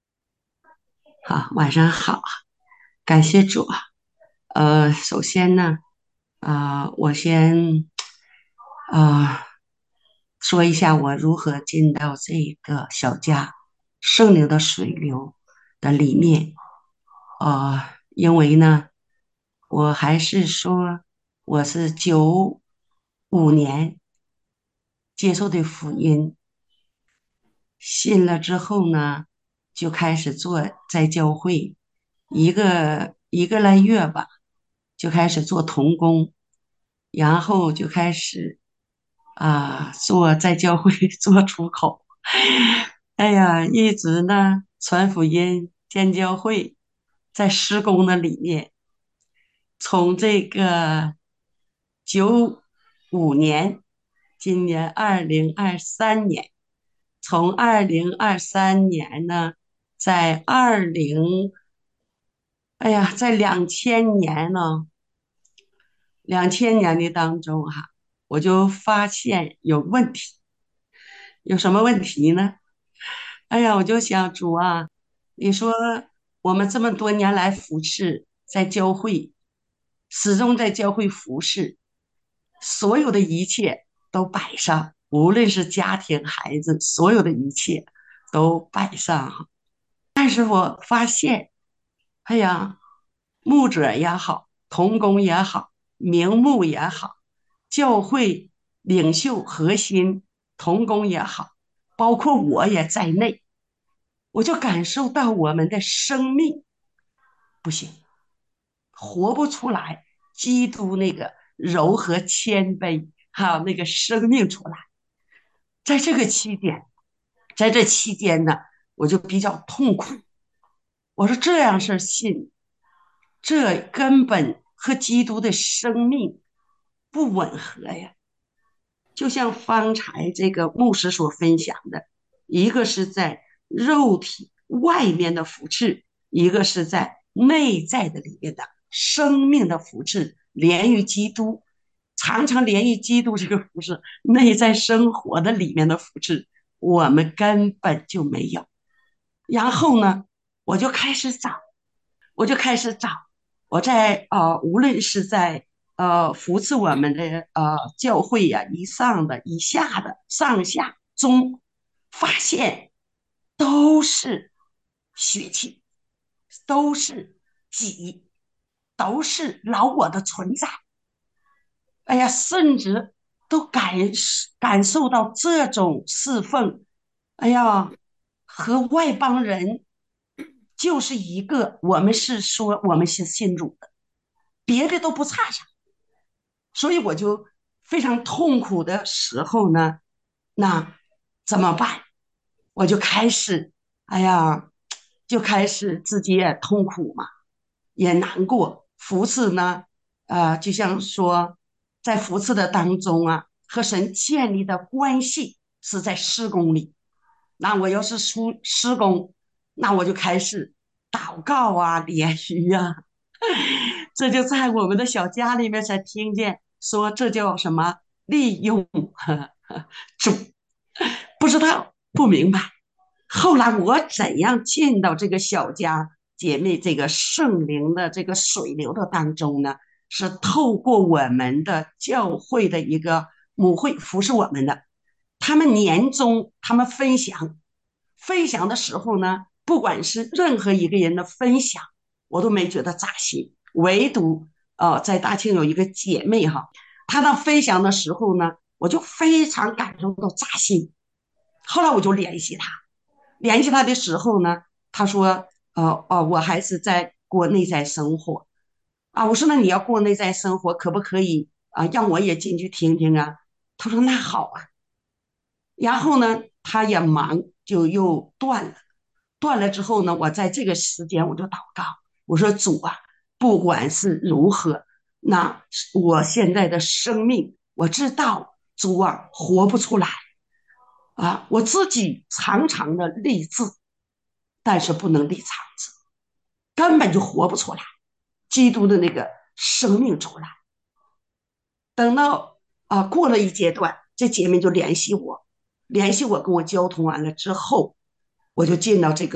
好，晚上好，感谢主啊。呃，首先呢，啊、我先啊、说一下我如何进到这个小家圣灵的水流的里面。啊、因为呢，我还是说我是九五年接受的福音，信了之后呢，就开始做在教会一个一个来月吧，就开始做童工，然后就开始啊做在教会做出口，哎呀，一直呢传福音建教会，在施工的里面，从这个九五年，今年二零二三年。从二零二三年呢，在二零，哎呀，在两千年呢，两千年的当中哈、我就发现有问题，有什么问题呢？哎呀，我就想主啊，你说我们这么多年来服侍，在教会，始终在教会服侍，所有的一切都摆上，无论是家庭、孩子，所有的一切都摆上。但是我发现，哎呀，牧者也好，童工也好，名牧也好，教会领袖核心童工也好，包括我也在内，我就感受到我们的生命不行，活不出来基督那个柔和谦卑，还有那个生命出来。在这个期间，在这期间呢，我就比较痛苦。我说这样是信，这根本和基督的生命不吻合呀。就像方才这个牧师所分享的，一个是在肉体外面的福祉，一个是在内在的里面的生命的福祉，连于基督，常常连于基督这个福祉，内在生活的里面的福祉，我们根本就没有。然后呢，我就开始找。我就开始找，我在呃，无论是在呃扶持我们的呃教会呀、以上的、以下的、上下中，发现都是血气，都是己，都是老我的存在。哎呀，甚至都感感受到这种侍奉，哎呀，和外邦人就是一个，我们是说我们是信主的，别的都不差啥，所以我就非常痛苦的时候呢，那怎么办？我就开始，哎呀，就开始自己也痛苦嘛，也难过。扶持呢，呃，就像说，在扶持的当中啊，和神建立的关系是在施工里。那我要是出施工，那我就开始祷告啊、连续啊，这就在我们的小家里面才听见说，这叫什么利用主，不知道不明白。后来我怎样进到这个小家姐妹这个圣灵的这个水流的当中呢？是透过我们的教会的一个母会服侍我们的，他们年终他们分享，分享的时候呢，不管是任何一个人的分享，我都没觉得扎心，唯独呃在大庆有一个姐妹哈，她的分享的时候呢，我就非常感受到扎心。后来我就联系她，联系她的时候呢，她说呃哦，我还是在国内在生活啊。我说那你要过内在生活，可不可以啊？让我也进去听听啊？她说那好啊。然后呢，她也忙，就又断了。断了之后呢，我在这个时间我就祷告，我说主啊，不管是如何，那我现在的生命，我知道主啊活不出来啊，我自己常常的立志，但是不能立长志，根本就活不出来基督的那个生命出来。等到啊过了一阶段，这姐妹就联系我，联系我跟我交通完了之后，我就进到这个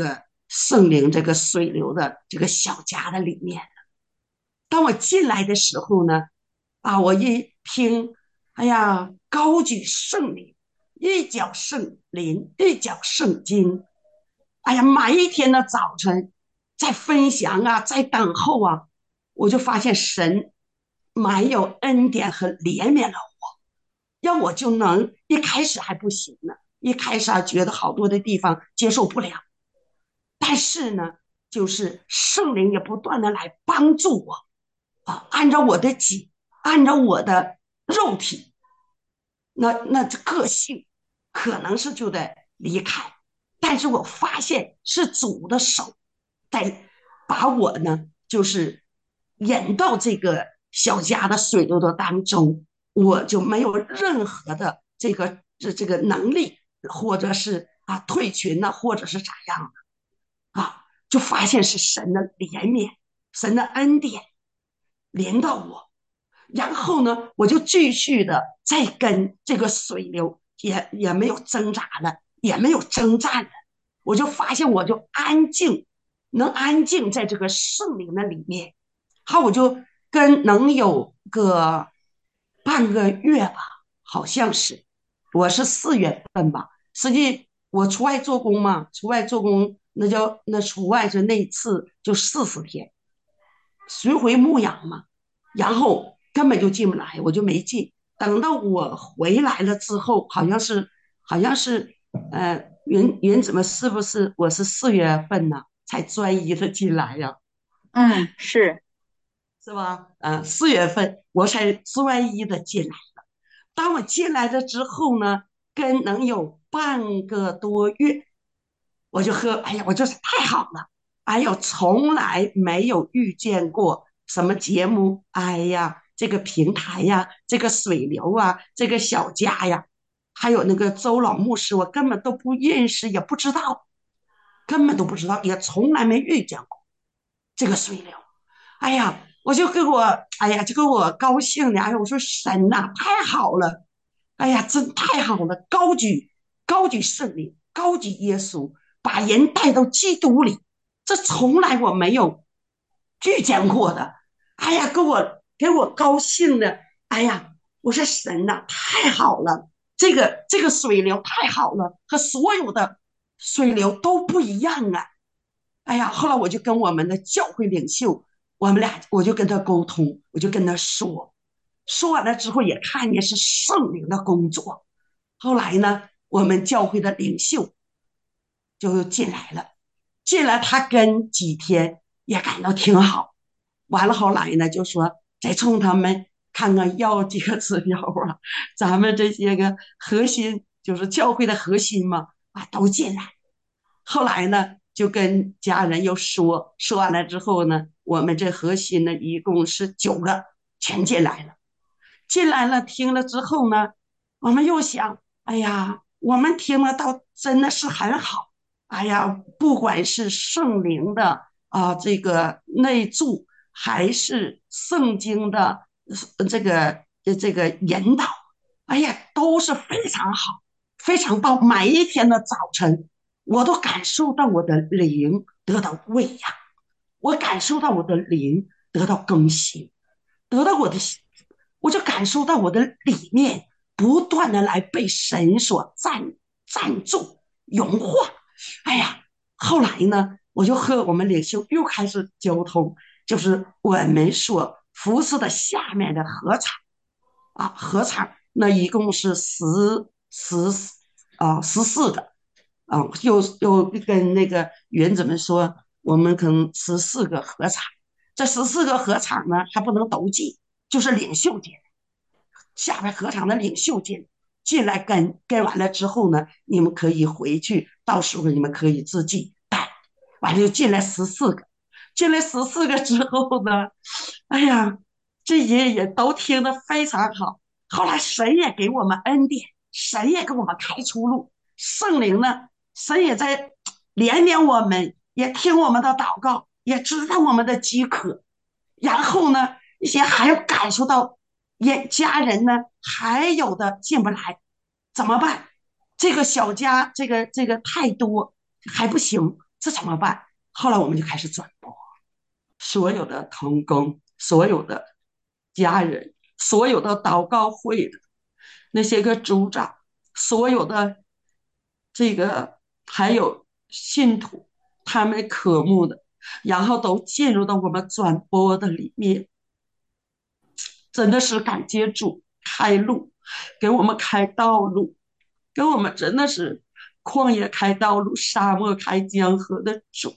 圣灵这个水流的这个小家的里面。当我进来的时候呢，啊，我一听，哎呀，高举圣灵，一脚圣灵，一脚圣经。哎呀，每一天的早晨，在分享啊，在等候啊，我就发现神满有恩典和怜悯了我，让我就能一开始还不行呢，一开始还觉得好多的地方接受不了，但是呢，就是圣灵也不断的来帮助我啊，按照我的己，按照我的肉体，那那这个性可能是就得离开，但是我发现是主的手在把我呢，就是引到这个小家的水流的当中，我就没有任何的这个这这个能力，或者是啊退群呢，或者是咋样的啊，就发现是神的怜悯，神的恩典临到我。然后呢，我就继续的再跟这个水流也也没有挣扎了，也没有征战了，我就发现我就安静，能安静在这个圣灵的里面。好，我就跟能有个半个月吧，好像是，我是四月份吧。实际我出外做工嘛，出外做工那叫那出外就那一次就四十天，巡回牧养嘛，然后根本就进不来，我就没进。等到我回来了之后，好像是好像是呃云云怎么是不是我是四月份呢才专一的进来呀、 嗯，是。 是吧？呃，四月份我才专一的进来了。当我进来了之后呢，跟能有半个多月，我就喝，哎呀，我就是太好了，哎呦，从来没有遇见过什么节目，哎呀，这个平台呀，这个水流啊，这个小家呀，还有那个周老牧师，我根本都不认识，也不知道，根本都不知道，也从来没遇见过这个水流。哎呀，我就给我，哎呀，就给我高兴的，哎呀，我说神呐、太好了，哎呀，真太好了，高举高举圣灵，高举耶稣，把人带到基督里，这从来我没有遇见过的。哎呀，给我给我高兴的，哎呀，我说神呐、太好了，这个这个水流太好了，和所有的水流都不一样啊。哎呀，后来我就跟我们的教会领袖，我们俩我就跟他沟通，我就跟他说，说完了之后也看见是圣灵的工作。后来呢，我们教会的领袖就进来了，进来他跟几天也感到挺好。完了后来呢，就说再冲他们看看要几个指标啊，咱们这些个核心就是教会的核心嘛，啊都进来。后来呢，就跟家人又说，说完了之后呢，我们这核心呢一共是九个，全进来了。进来了，听了之后呢，我们又想，哎呀，我们听了倒真的是很好。哎呀，不管是圣灵的啊、呃这个内助，还是圣经的呃这个呃这个引导，哎呀，都是非常好，非常棒。每一天的早晨，我都感受到我的灵得到喂养，我感受到我的灵得到更新，得到我的，我就感受到我的里面不断的来被神所占占住、融化。哎呀，后来呢，我就和我们领袖又开始交通，就是我们所服侍的下面的合场啊，合场那一共是十十啊十四个。啊，又又跟那个原子们说，我们可能十四个合场，这十四个合场呢还不能都进，就是领袖进，下边合场的领袖进进来跟跟完了之后呢，你们可以回去，到时候你们可以自己带，完了就进来十四个，进来十四个之后呢，哎呀，这些也都听得非常好。后来神也给我们恩典，神也给我们开出路，圣灵呢，神也在怜悯我们，也听我们的祷告，也知道我们的饥渴。然后呢，一些还感受到也家人呢，还有的进不来，怎么办？这个小家，这个这个太多还不行， 这怎么办？后来我们就开始转播，所有的同工，所有的家人，所有的祷告会的那些个组长，所有的这个还有信徒，他们渴慕的，然后都进入到我们转播的里面，真的是感谢主开路，给我们开道路，给我们真的是旷野开道路，沙漠开江河的主。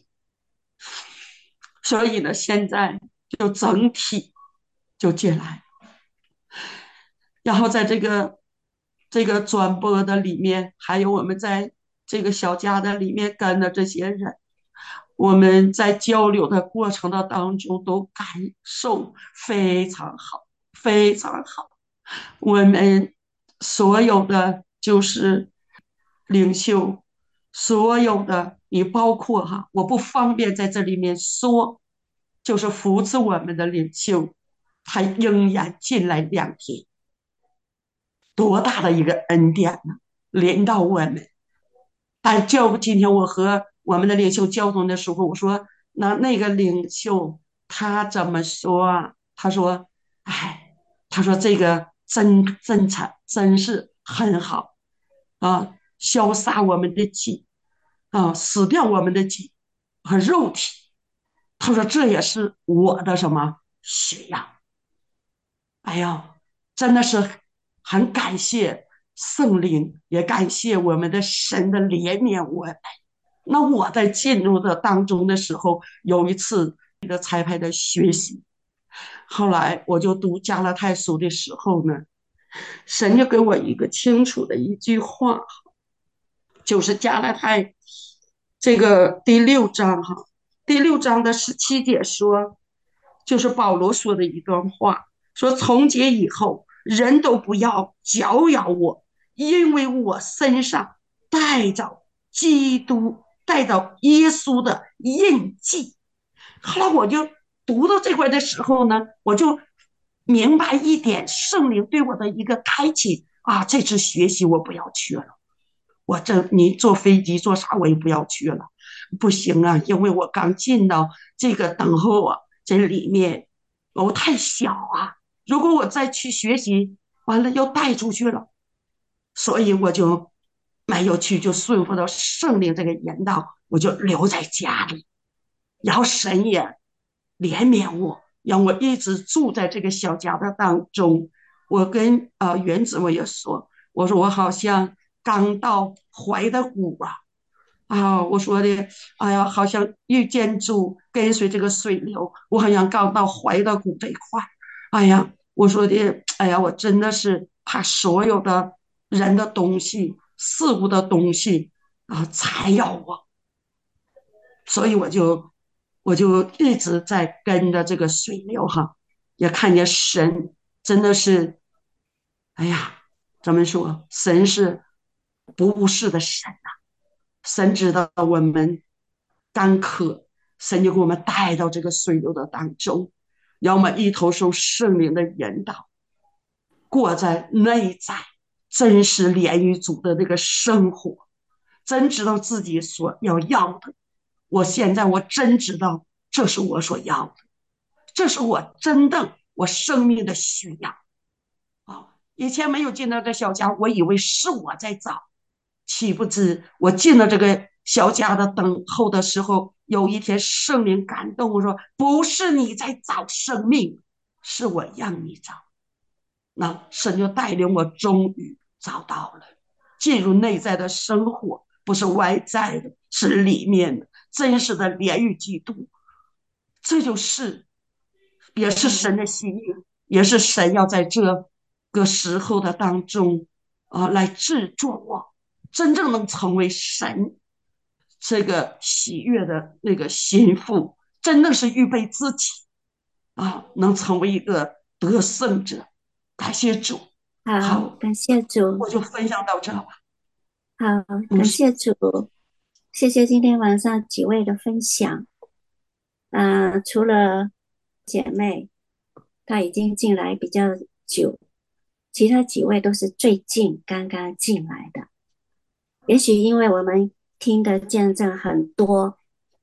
所以呢，现在就整体就进来，然后在这个这个转播的里面，还有我们在这个小家的里面跟的这些人，我们在交流的过程的当中都感受非常好，非常好。我们所有的就是领袖，所有的你包括哈，我不方便在这里面说，就是扶持我们的领袖，他仍然进来两天，多大的一个恩典呢？领导我们。但就今天我和我们的领袖交通的时候，我说那那个领袖他怎么说啊？他说，哎，他说这个真真惨，真是很好啊，消杀我们的己啊，死掉我们的己和肉体。他说这也是我的什么血呀？哎呀，真的是很感谢圣灵，也感谢我们的神的怜悯我。那我在进入的当中的时候，有一次一个彩排的学习，后来我就读加拉太书的时候呢，神就给我一个清楚的一句话，就是加拉太这个第六章哈，第六章的十七节说，就是保罗说的一段话，说从今以后，人都不要搅扰我，因为我身上带着基督、带着耶稣的印记。后来我就读到这块的时候呢，我就明白一点，圣灵对我的一个开启啊，这次学习我不要去了。我这你坐飞机坐啥我也不要去了，不行啊，因为我刚进到这个等候啊，这里面我太小啊，如果我再去学习，完了又带出去了，所以我就没有去，就顺服到圣灵这个引导，我就留在家里，然后神也怜悯我，让我一直住在这个小家的当中。我跟呃原子我也说，我说我好像刚到怀的谷啊，啊，我说的，哎呀，好像遇见主，跟随这个水流，我好像刚到怀的谷这一块，哎呀，我说的，哎呀，我真的是怕所有的人的东西、事物的东西啊缠绕我，所以我就我就一直在跟着这个水流哈，也看见神真的是，哎呀，怎么说？神是不误事的神呐、神知道我们干渴，神就给我们带到这个水流的当中，让我们一头受圣灵的引导，过在内在真实连于主的那个生活，真知道自己所要要的。我现在我真知道，这是我所要的，这是我真正我生命的需要啊！以前没有进到这小家，我以为是我在找，岂不知我进了这个小家的等候的时候，有一天圣灵感动我说：“不是你在找生命，是我让你找。”那神就带领我，终于找到了，进入内在的生活，不是外在的，是里面的真实的连于基督。这就是也是神的心意，也是神要在这个时候的当中啊、呃来制作我，真正能成为神这个喜悦的那个心腹，真的是预备自己啊，能成为一个得胜者。感谢主。 好， 好， 感谢主， 我就分享到这吧。 好， 嗯， 感谢主，谢谢今天晚上几位的分享。啊、除了姐妹，她已经进来比较久，其他几位都是最近刚刚进来的。也许因为我们听的见证很多，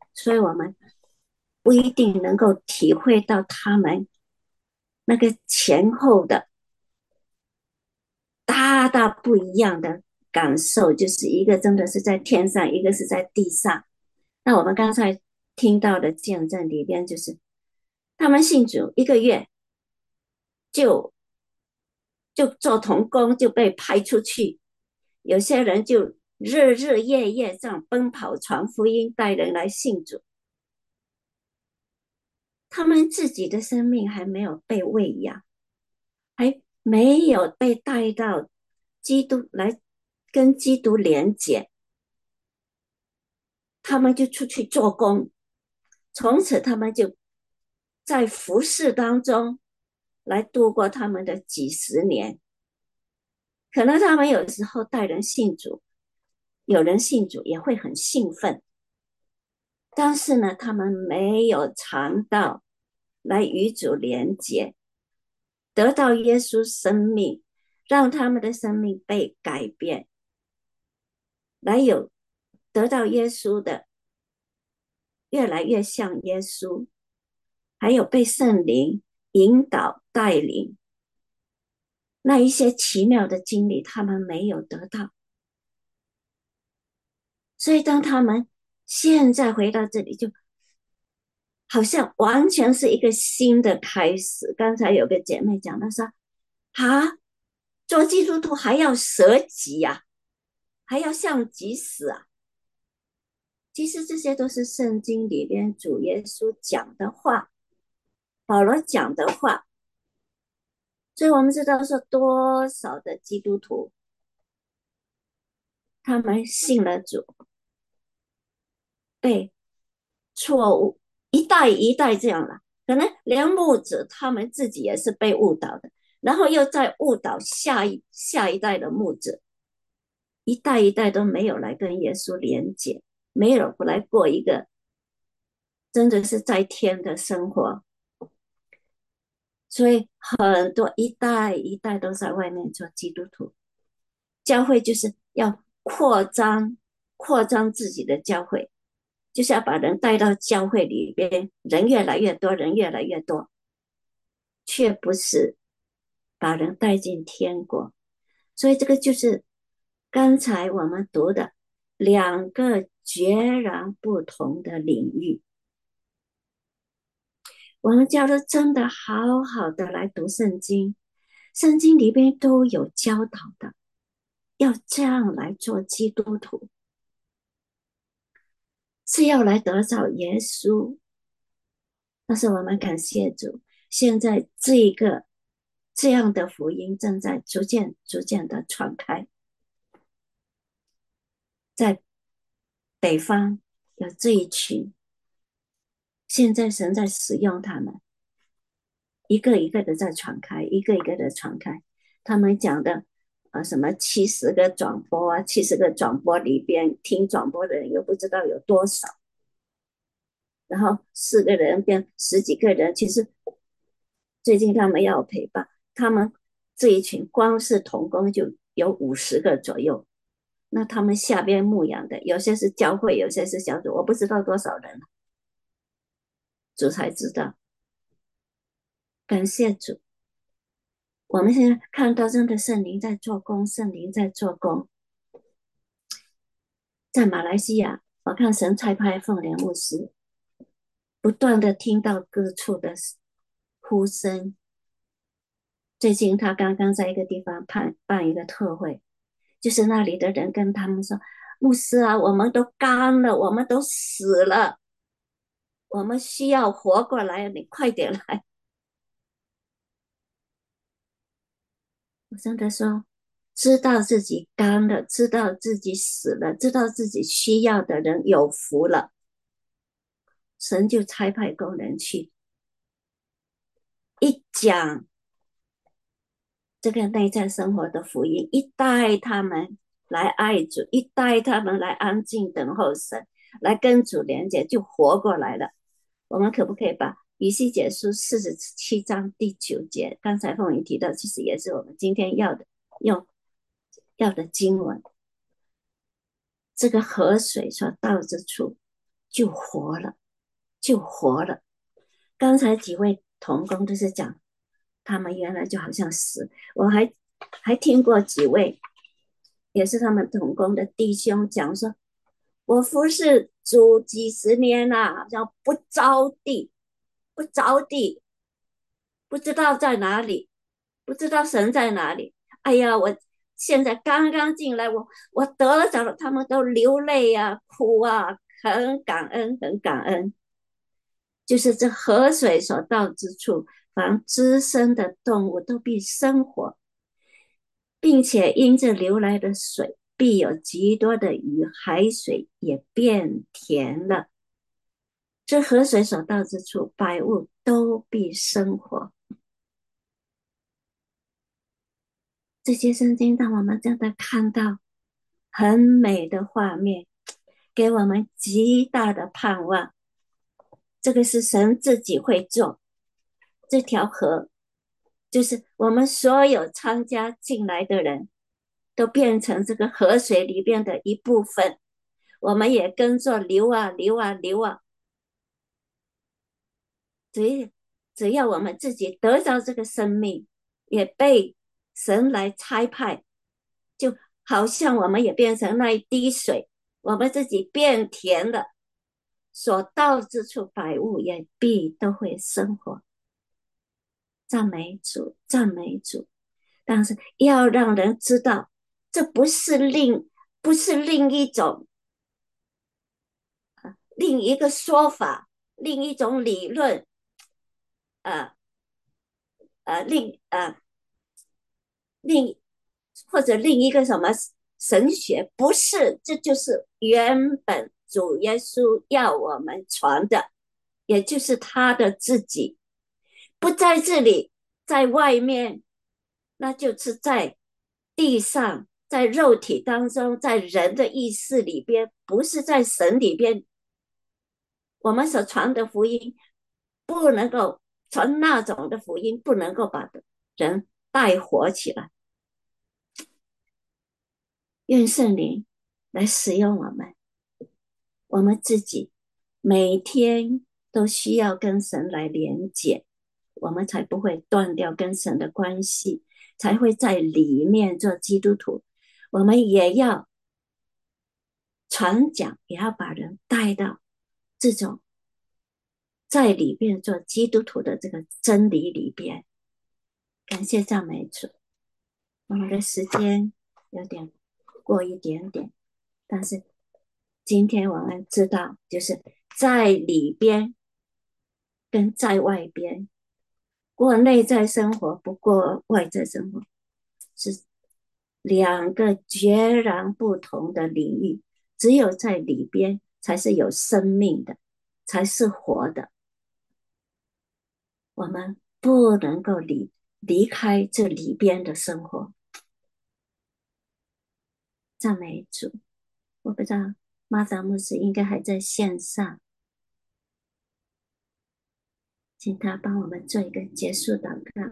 所以我们不一定能够体会到他们那个前后的大大不一样的感受，就是一个真的是在天上，一个是在地上。那我们刚才听到的见证里边，就是他们信主一个月就就做童工就被派出去，有些人就日日夜夜这样奔跑传福音，带人来信主。他们自己的生命还没有被喂养，还没有被带到基督来跟基督连结，他们就出去做工，从此他们就在服侍当中来度过他们的几十年。可能他们有时候带人信主，有人信主也会很兴奋，但是呢，他们没有尝到来与主连结，得到耶稣生命，让他们的生命被改变，来有得到耶稣的越来越像耶稣，还有被圣灵引导带领，那一些奇妙的经历他们没有得到。所以当他们现在回到这里，就好像完全是一个新的开始。刚才有个姐妹讲，她说啊，做基督徒还要舍己啊，还要向己死啊。其实这些都是圣经里边主耶稣讲的话，保罗讲的话。所以我们知道说多少的基督徒他们信了主，被错误一代一代这样了，可能连牧者他们自己也是被误导的，然后又再误导下一下一代的牧者，一代一代都没有来跟耶稣连结，没有来过一个真的是在天的生活。所以很多一代一代都在外面做基督徒，教会就是要扩张扩张自己的教会，就是要把人带到教会里边，人越来越多，人越来越多，却不是把人带进天国。所以这个就是刚才我们读的两个截然不同的领域。我们教的真的好好的来读圣经，圣经里边都有教导的，要这样来做基督徒，是要来得着耶稣。但是我们感谢主，现在这一个这样的福音正在逐渐逐渐的传开，在北方有这一群，现在神在使用他们，一个一个的在传开，一个一个的传开。他们讲的呃什么七十个转播啊，七十个转播里边听转播的人又不知道有多少，然后四个人变十几个人，其实最近他们要陪伴，他们这一群光是同工就有五十个左右，那他们下边牧养的有些是教会，有些是小组，我不知道多少人，主才知道。感谢主，我们现在看到真的圣灵在做工，圣灵在做工。在马来西亚，我看神差派凤莲牧师不断的听到各处的呼声。最近他刚刚在一个地方办办一个特会，就是那里的人跟他们说，牧师啊，我们都干了，我们都死了，我们需要活过来，你快点来。我真的说，知道自己干了，知道自己死了，知道自己需要的人有福了，神就差派工人去，一讲这个内在生活的福音，一带他们来爱主，一带他们来安静等候神，来跟主连接，就活过来了。我们可不可以把以西结书四十七章第九节，刚才凤仪提到，其实也是我们今天要的用要的经文。这个河水所到之处， 就活了，就活了。刚才几位同工都是讲，他们原来就好像死，我还还听过几位也是他们同工的弟兄讲说，我服侍主几十年了，好像不着地，不着地，不知道在哪里，不知道神在哪里。哎呀，我现在刚刚进来，我我得着了，他们都流泪啊，哭啊，很感恩，很感恩。就是这河水所到之处，凡滋生的动物都必生活，并且因着流来的水，必有极多的鱼，海水也变甜了。这河水所到之处，百物都必生活。这些圣经让我们真的看到很美的画面，给我们极大的盼望。这个是神自己会做，这条河就是我们所有参加进来的人都变成这个河水里边的一部分，我们也跟着流啊流啊流啊。只只要我们自己得着这个生命，也被神来差派，就好像我们也变成那一滴水，我们自己变甜了，所到之处百物也必都会生活。赞美主，赞美主。但是要让人知道，这不是另不是另一种另一个说法，另一种理论，呃呃，另呃另或者另一个什么神学，不是，这就是原本主耶稣要我们传的，也就是他的自己，不在这里，在外面，那就是在地上，在肉体当中，在人的意识里边，不是在神里边。我们所传的福音不能够传那种的福音，不能够把人带活起来。愿圣灵来使用我们，我们自己每天都需要跟神来连接，我们才不会断掉跟神的关系，才会在里面做基督徒。我们也要传讲，也要把人带到这种在里边做基督徒的这个真理里边。感谢赞美主。我们的时间有点过一点点，但是今天我们知道，就是在里边跟在外边过内在生活，不过外在生活，是两个截然不同的领域。只有在里边才是有生命的，才是活的。我们不能够离离开这里边的生活。赞美主。我不知道马达牧师应该还在线上，请他帮我们做一个结束祷告。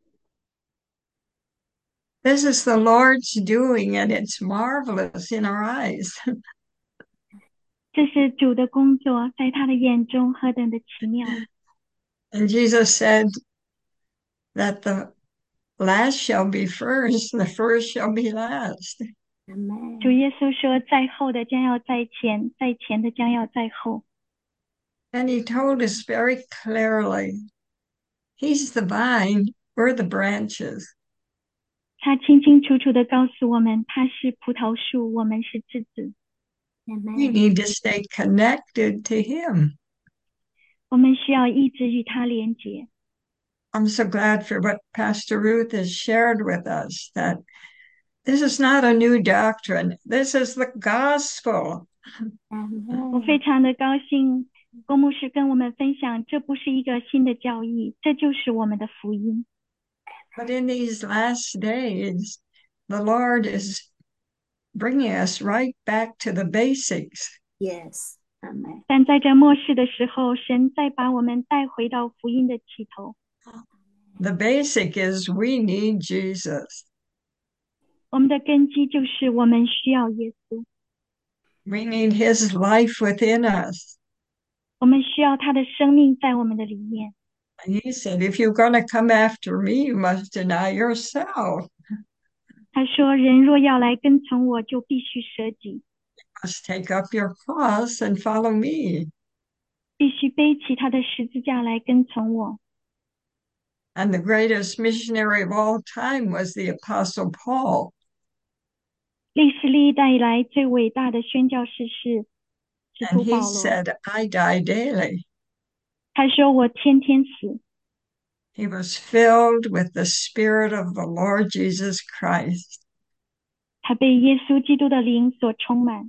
This is the Lord's doing, and it's marvelous in our eyes. 这是主的工作，在他的眼中何等的奇妙。 And Jesus said that the last shall be first, the first shall be last. 主耶稣说，在后的将要在前，在前的将要在后。 And he told us very clearly, he's the vine, we're the branches. 他清清楚楚地告诉我们，他是葡萄树，我们是枝子。 We need to stay connected to him. 我们需要一直与他连结。 I'm so glad for what Pastor Ruth has shared with us, that this is not a new doctrine. This is the gospel. 我非常的高兴，郭牧师跟我们分享，这不是一个新的教义，这就是我们的福音。 But in these last days, the Lord is bringing us right back to the basics. Yes, amen. 但在这末世的时候，神再把我们带回到福音的起头。 The basic is we need Jesus. 我们的根基就是我们需要耶稣。 We need his life within us. 我们需要他的生命在我们的里面。 And he said, if you're going to come after me, you must deny yourself, 他说：“人若要来跟从我，就必须舍己， must take up your cross and follow me. 必须背起他的十字架来跟从我。” And the greatest missionary of all time was the Apostle Paul. 历史历代以来最伟大的宣教士是使 And 徒 he 保罗。 said, I die daily. 他说：“我天天死。” He was filled with the Spirit of the Lord Jesus Christ. 他被耶稣基督的灵所充满，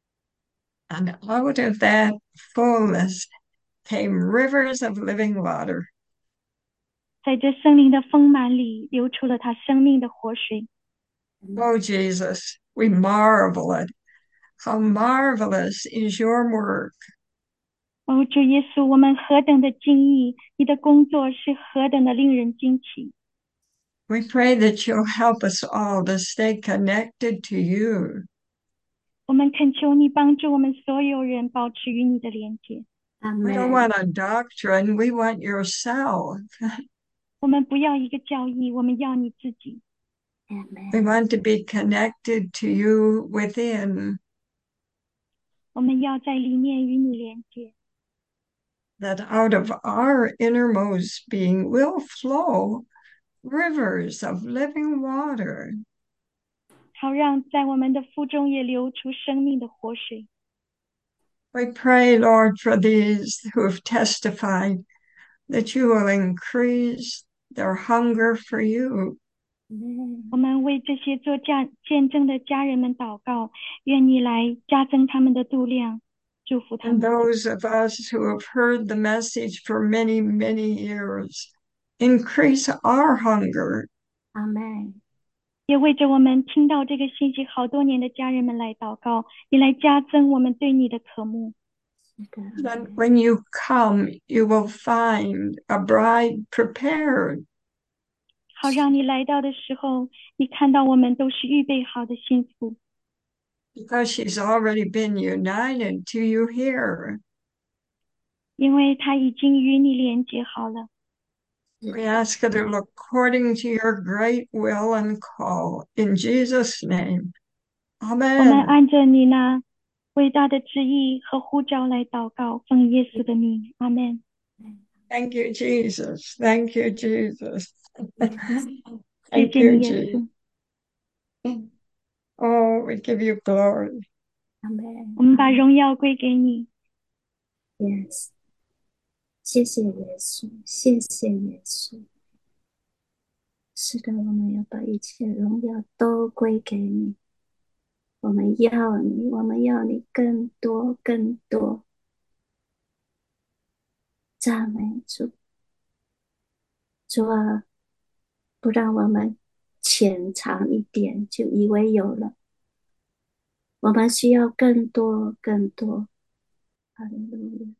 And out of that fullness came rivers of living water. 在这圣灵的丰满里流出了他生命的活水。 Oh, Jesus, we marvel at how marvelous is your work. 哦，主耶稣，我们何等的惊异，你的工作是何等的令人惊奇。 We pray that you'll help us all to stay connected to you. 我们恳求你帮助我们所有人保持与你的连接。 We don't want a doctrine, we want yourself. 我们不要一个教义，我们要你自己。 We want to be connected to you within, 我们要在里面与你连接， that out of our innermost being will flow rivers of living water. 好让在我们的腹中也流出生命的活水。 We pray, Lord, for these who have testified that you will increase their hunger for you. 我们为这些做见见证的家人们祷告，愿你来加增他们的度量，祝福他 And 们。 those of us who have heard the message for many, many years, increase our hunger. Amen. 也为着我们听到这个信息好多年的家人们来祷告，你来加增我们对你的渴慕。 That when you come, you will find a bride prepared. 好让你来到的时候，你看到我们都是预备好的幸福， Because she's already been united to you here. 因为他已经与你连接好了。 We ask it according to your great will and call. In Jesus' name. 我们 Amen. 按着你那伟大的旨意和呼召来祷告，奉耶稣的名，阿门。 Thank you, Jesus. Thank you, Jesus. 谢 Thank 谢 you, 你，耶 Jesus. 稣， Oh, we give you glory. Amen. 我们把荣耀归给你。 Yes. 谢谢耶稣，谢谢耶稣。是的，我们要把一切荣耀都归给你。我们要你，我们要你更多更多。赞美主，主啊，不让我们浅尝一点就以为有了，我们需要更多更多。哈利路亚。